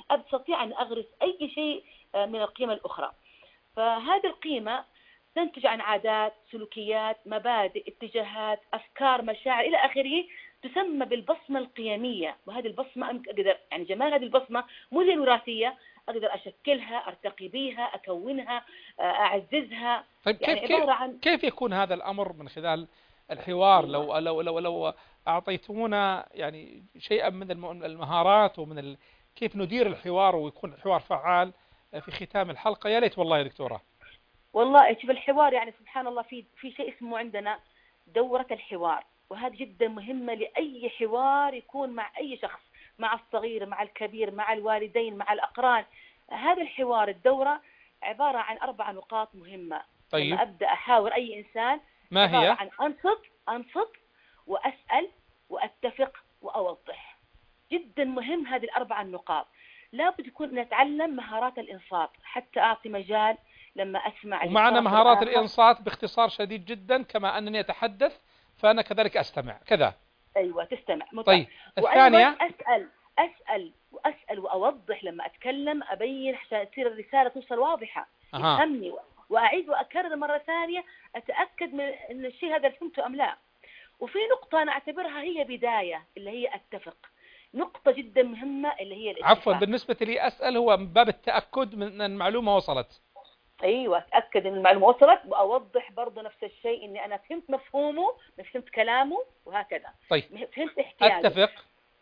أستطيع أن أغرس أي شيء من القيم الأخرى. فهذه القيمة تنتج عن عادات، سلوكيات، مبادئ، اتجاهات، أفكار، مشاعر إلى آخره، تسمى بالبصمة القيمية. وهذه البصمة أقدر يعني جمال هذه البصمة مو زي الوراثية، أقدر أشكلها، أرتقي بيها، أكونها، أعززها. طيب يعني كيف عبارة كيف عن كيف يكون هذا الأمر من خلال الحوار؟ لو لو لو لو أعطيتونا يعني شيئا من الم- المهارات ومن ال... كيف ندير الحوار ويكون الحوار فعال في ختام الحلقة، يا ليت والله يا دكتورة. والله شوف الحوار يعني سبحان الله في في شيء اسمه عندنا دورة الحوار، وهذه جدا مهمة لأي حوار يكون مع أي شخص، مع الصغير، مع الكبير، مع الوالدين، مع الأقران. هذا الحوار الدورة عبارة عن أربع نقاط مهمة. طيب. لما أبدأ أحاور أي إنسان ما عبارة هي؟ عن أنصت أنصت وأسأل وأتفق وأوضح. جدا مهم هذه الأربع النقاط. لابد يكون نتعلم مهارات الإنصات حتى أعطي مجال لما أسمع. ومعنا مهارات الإنصات باختصار شديد جدا، كما أنني أتحدث فأنا كذلك أستمع كذا. أيوة تستمع. طيب الثانية أسأل أسأل وأسأل وأوضح. لما أتكلم أبين عشان تصير الرسالة توصل واضحة، أه. يفهمني، وأعيد وأكرر مرة ثانية أتأكد من أن الشيء هذا فهمته أم لا. وفي نقطة أنا أعتبرها هي بداية اللي هي أتفق، نقطة جدا مهمة اللي هي الاتفاق. عفوا بالنسبة لي أسأل هو من باب التأكد من أن المعلومة وصلت. أيوة أتأكد أن المعلومة وصلت، وأوضح برضو نفس الشيء أني أنا فهمت مفهومه، فهمت كلامه، وهكذا. طيب فهمت احتياجه. أتفق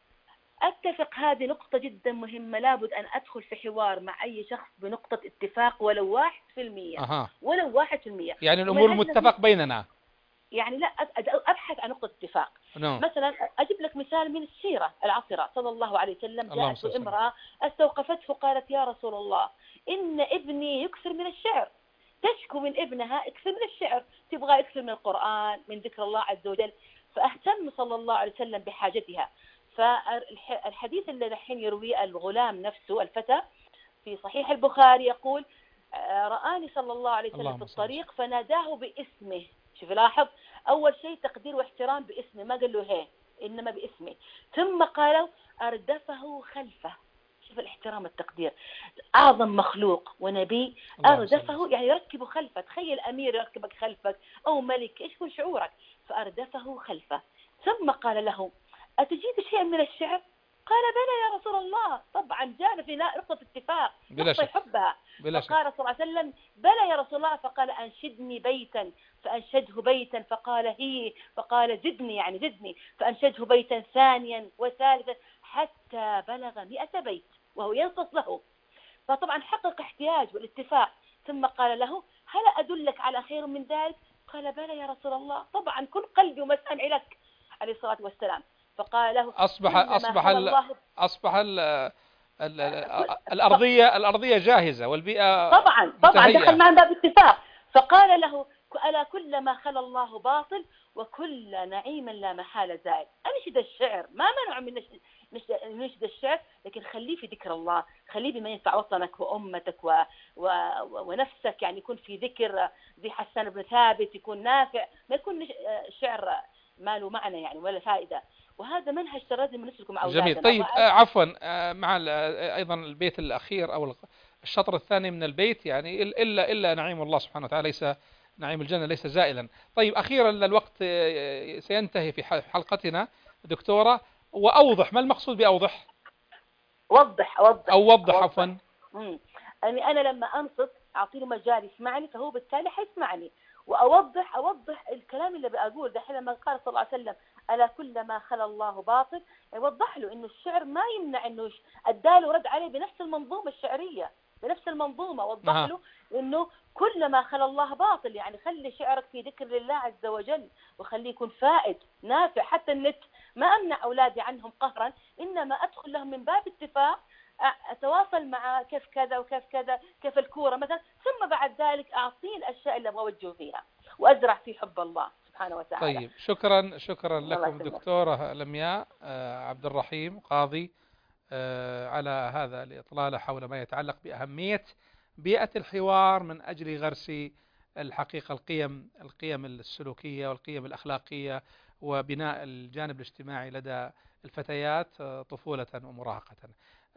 أتفق هذه نقطة جدا مهمة. لابد أن أدخل في حوار مع أي شخص بنقطة اتفاق ولو واحد في المية. أها. ولو واحد في المية. يعني الأمور متفق بيننا. يعني لا أبحث عن نقطة اتفاق. نعم. مثلا أجيب لك مثال من السيرة العطرة صلى الله عليه وسلم. جاءت امرأة استوقفته قالت يا رسول الله إن ابني يكثر من الشعر، تشكو من ابنها يكثر من الشعر، تبغى يكثر من القرآن، من ذكر الله عز وجل. فاهتم صلى الله عليه وسلم بحاجتها. فالحديث اللي الحين يرويه الغلام نفسه الفتى في صحيح البخاري يقول رآني صلى الله عليه وسلم في الطريق فناداه باسمه. شوف لاحظ، أول شيء تقدير واحترام باسمه، ما قال له هي إنما باسمه. ثم قالوا أردفه خلفه. شوف الاحترام التقدير. أعظم مخلوق ونبي أردفه يعني يركب خلفه. تخيل أمير يركبك خلفك أو ملك، إيش يكون شعورك؟ فأردفه خلفه. ثم قال له أتجيد شيئا من الشعر؟ قال بلى يا رسول الله. طبعا جاءنا في نقطة اتفاق، نقطة يحبها. فقال صلى الله عليه وسلم بلى يا رسول الله. فقال أنشدني بيتا، فأنشده بيتا. فقال هي، فقال زدني يعني زدني. فأنشده بيتا ثانيا وثالثا حتى بلغ مئة بيت وهو ينصت له. فطبعا حقق احتياج والاتفاق. ثم قال له هل أدلك على خير من ذلك؟ قال بلى يا رسول الله. طبعا كل قلبي ومسامعي لك عليه الصلاة والسلام. فقال له أصبح أصبح ال أصبح ال ال الأرضية الأرضية جاهزة والبيئة طبعا طبعا دخل معنا باب اتفاق. فقال له ألا كل ما خلا الله باطل وكل نعيم لا محالة زائل. أنشد الشعر، ما منع من نشد الشعر، لكن خليه في ذكر الله، خليه بما ينفع وطنك وأمتك و... و... ونفسك. يعني يكون في ذكر زي حسان بن ثابت، يكون نافع، ما يكون شعر ما له معنى يعني ولا فائدة. وهذا منهج لازم نسلكه مع أولادنا. جميل. طيب آه عفوا آه مع أيضا البيت الأخير أو الشطر الثاني من البيت يعني إلا إلا نعيم الله سبحانه وتعالى ليس نعيم الجنة ليس زائلا. طيب أخيرا الوقت سينتهي في حلقتنا دكتورة، وأوضح ما المقصود بأوضح؟ وضح أوضح أو وضح عفوا. يعني أنا لما أنصت أعطي له مجال يسمعني، فهو بالتالي حيسمعني. وأوضح أوضح الكلام اللي بقول دحين. لما قال صلى الله عليه وسلم ألا كل ما خلا الله باطل، يوضح له إنه الشعر ما يمنع إنه أداله رد عليه بنفس المنظومة الشعرية، بنفس المنظومة. وضح أه. له إنه كل ما خلا الله باطل، يعني خلي شعرك في ذكر لله عز وجل، وخليه يكون فائد نافع. حتى النت ما أمنع أولادي عنهم قهرا، إنما أدخل لهم من باب اتفاق، أتواصل مع كيف كذا وكيف كذا، كيف الكورة مثلا، ثم بعد ذلك أعطيه الأشياء اللي أبغى أوجه فيها وأزرع في حب الله سبحانه وتعالى. طيب شكرا شكرا لكم دكتورة لمياء عبد الرحيم قاضي على هذا الإطلالة حول ما يتعلق بأهمية بيئة الحوار من أجل غرس الحقيقة القيم القيم السلوكية والقيم الأخلاقية وبناء الجانب الاجتماعي لدى الفتيات طفولة ومراهقة.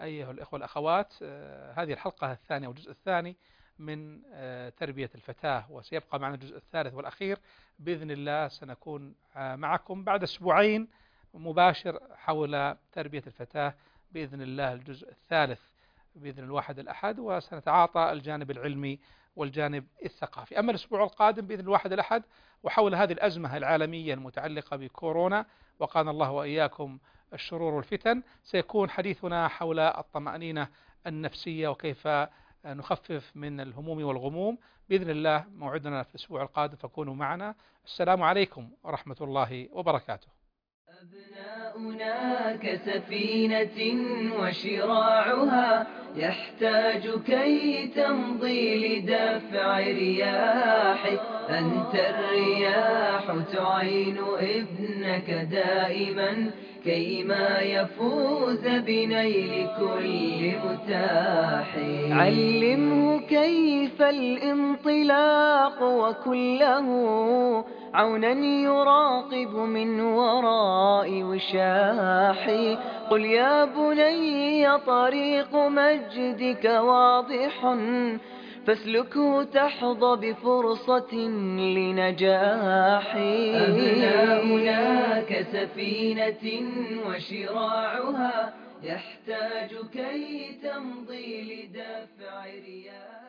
أيها الإخوة والأخوات، هذه الحلقة الثانية والجزء الثاني من تربية الفتاة، وسيبقى معنا الجزء الثالث والأخير بإذن الله. سنكون معكم بعد أسبوعين مباشر حول تربية الفتاة بإذن الله، الجزء الثالث بإذن الواحد الأحد، وسنتعاطى الجانب العلمي والجانب الثقافي. أما الأسبوع القادم بإذن الواحد الأحد وحول هذه الأزمة العالمية المتعلقة بكورونا، وقانا الله وإياكم الشرور والفتن، سيكون حديثنا حول الطمأنينة النفسية وكيف نخفف من الهموم والغموم. بإذن الله موعدنا في الأسبوع القادم، فكونوا معنا. السلام عليكم ورحمة الله وبركاته. أبناؤنا كسفينة وشراعها يحتاج كي تمضي لدفع رياح. أنت الرياح تعين ابنك دائما كيما يفوز بنيل كل متاح. علمه كيف الانطلاق وكله عونا يراقب من وراء وشاح. قل يا بني طريق مجدك واضح فاسلكه تحظى بفرصة لنجاح. أبناؤنا كسفينة وشراعها يحتاج كي تمضي لدفع رياح.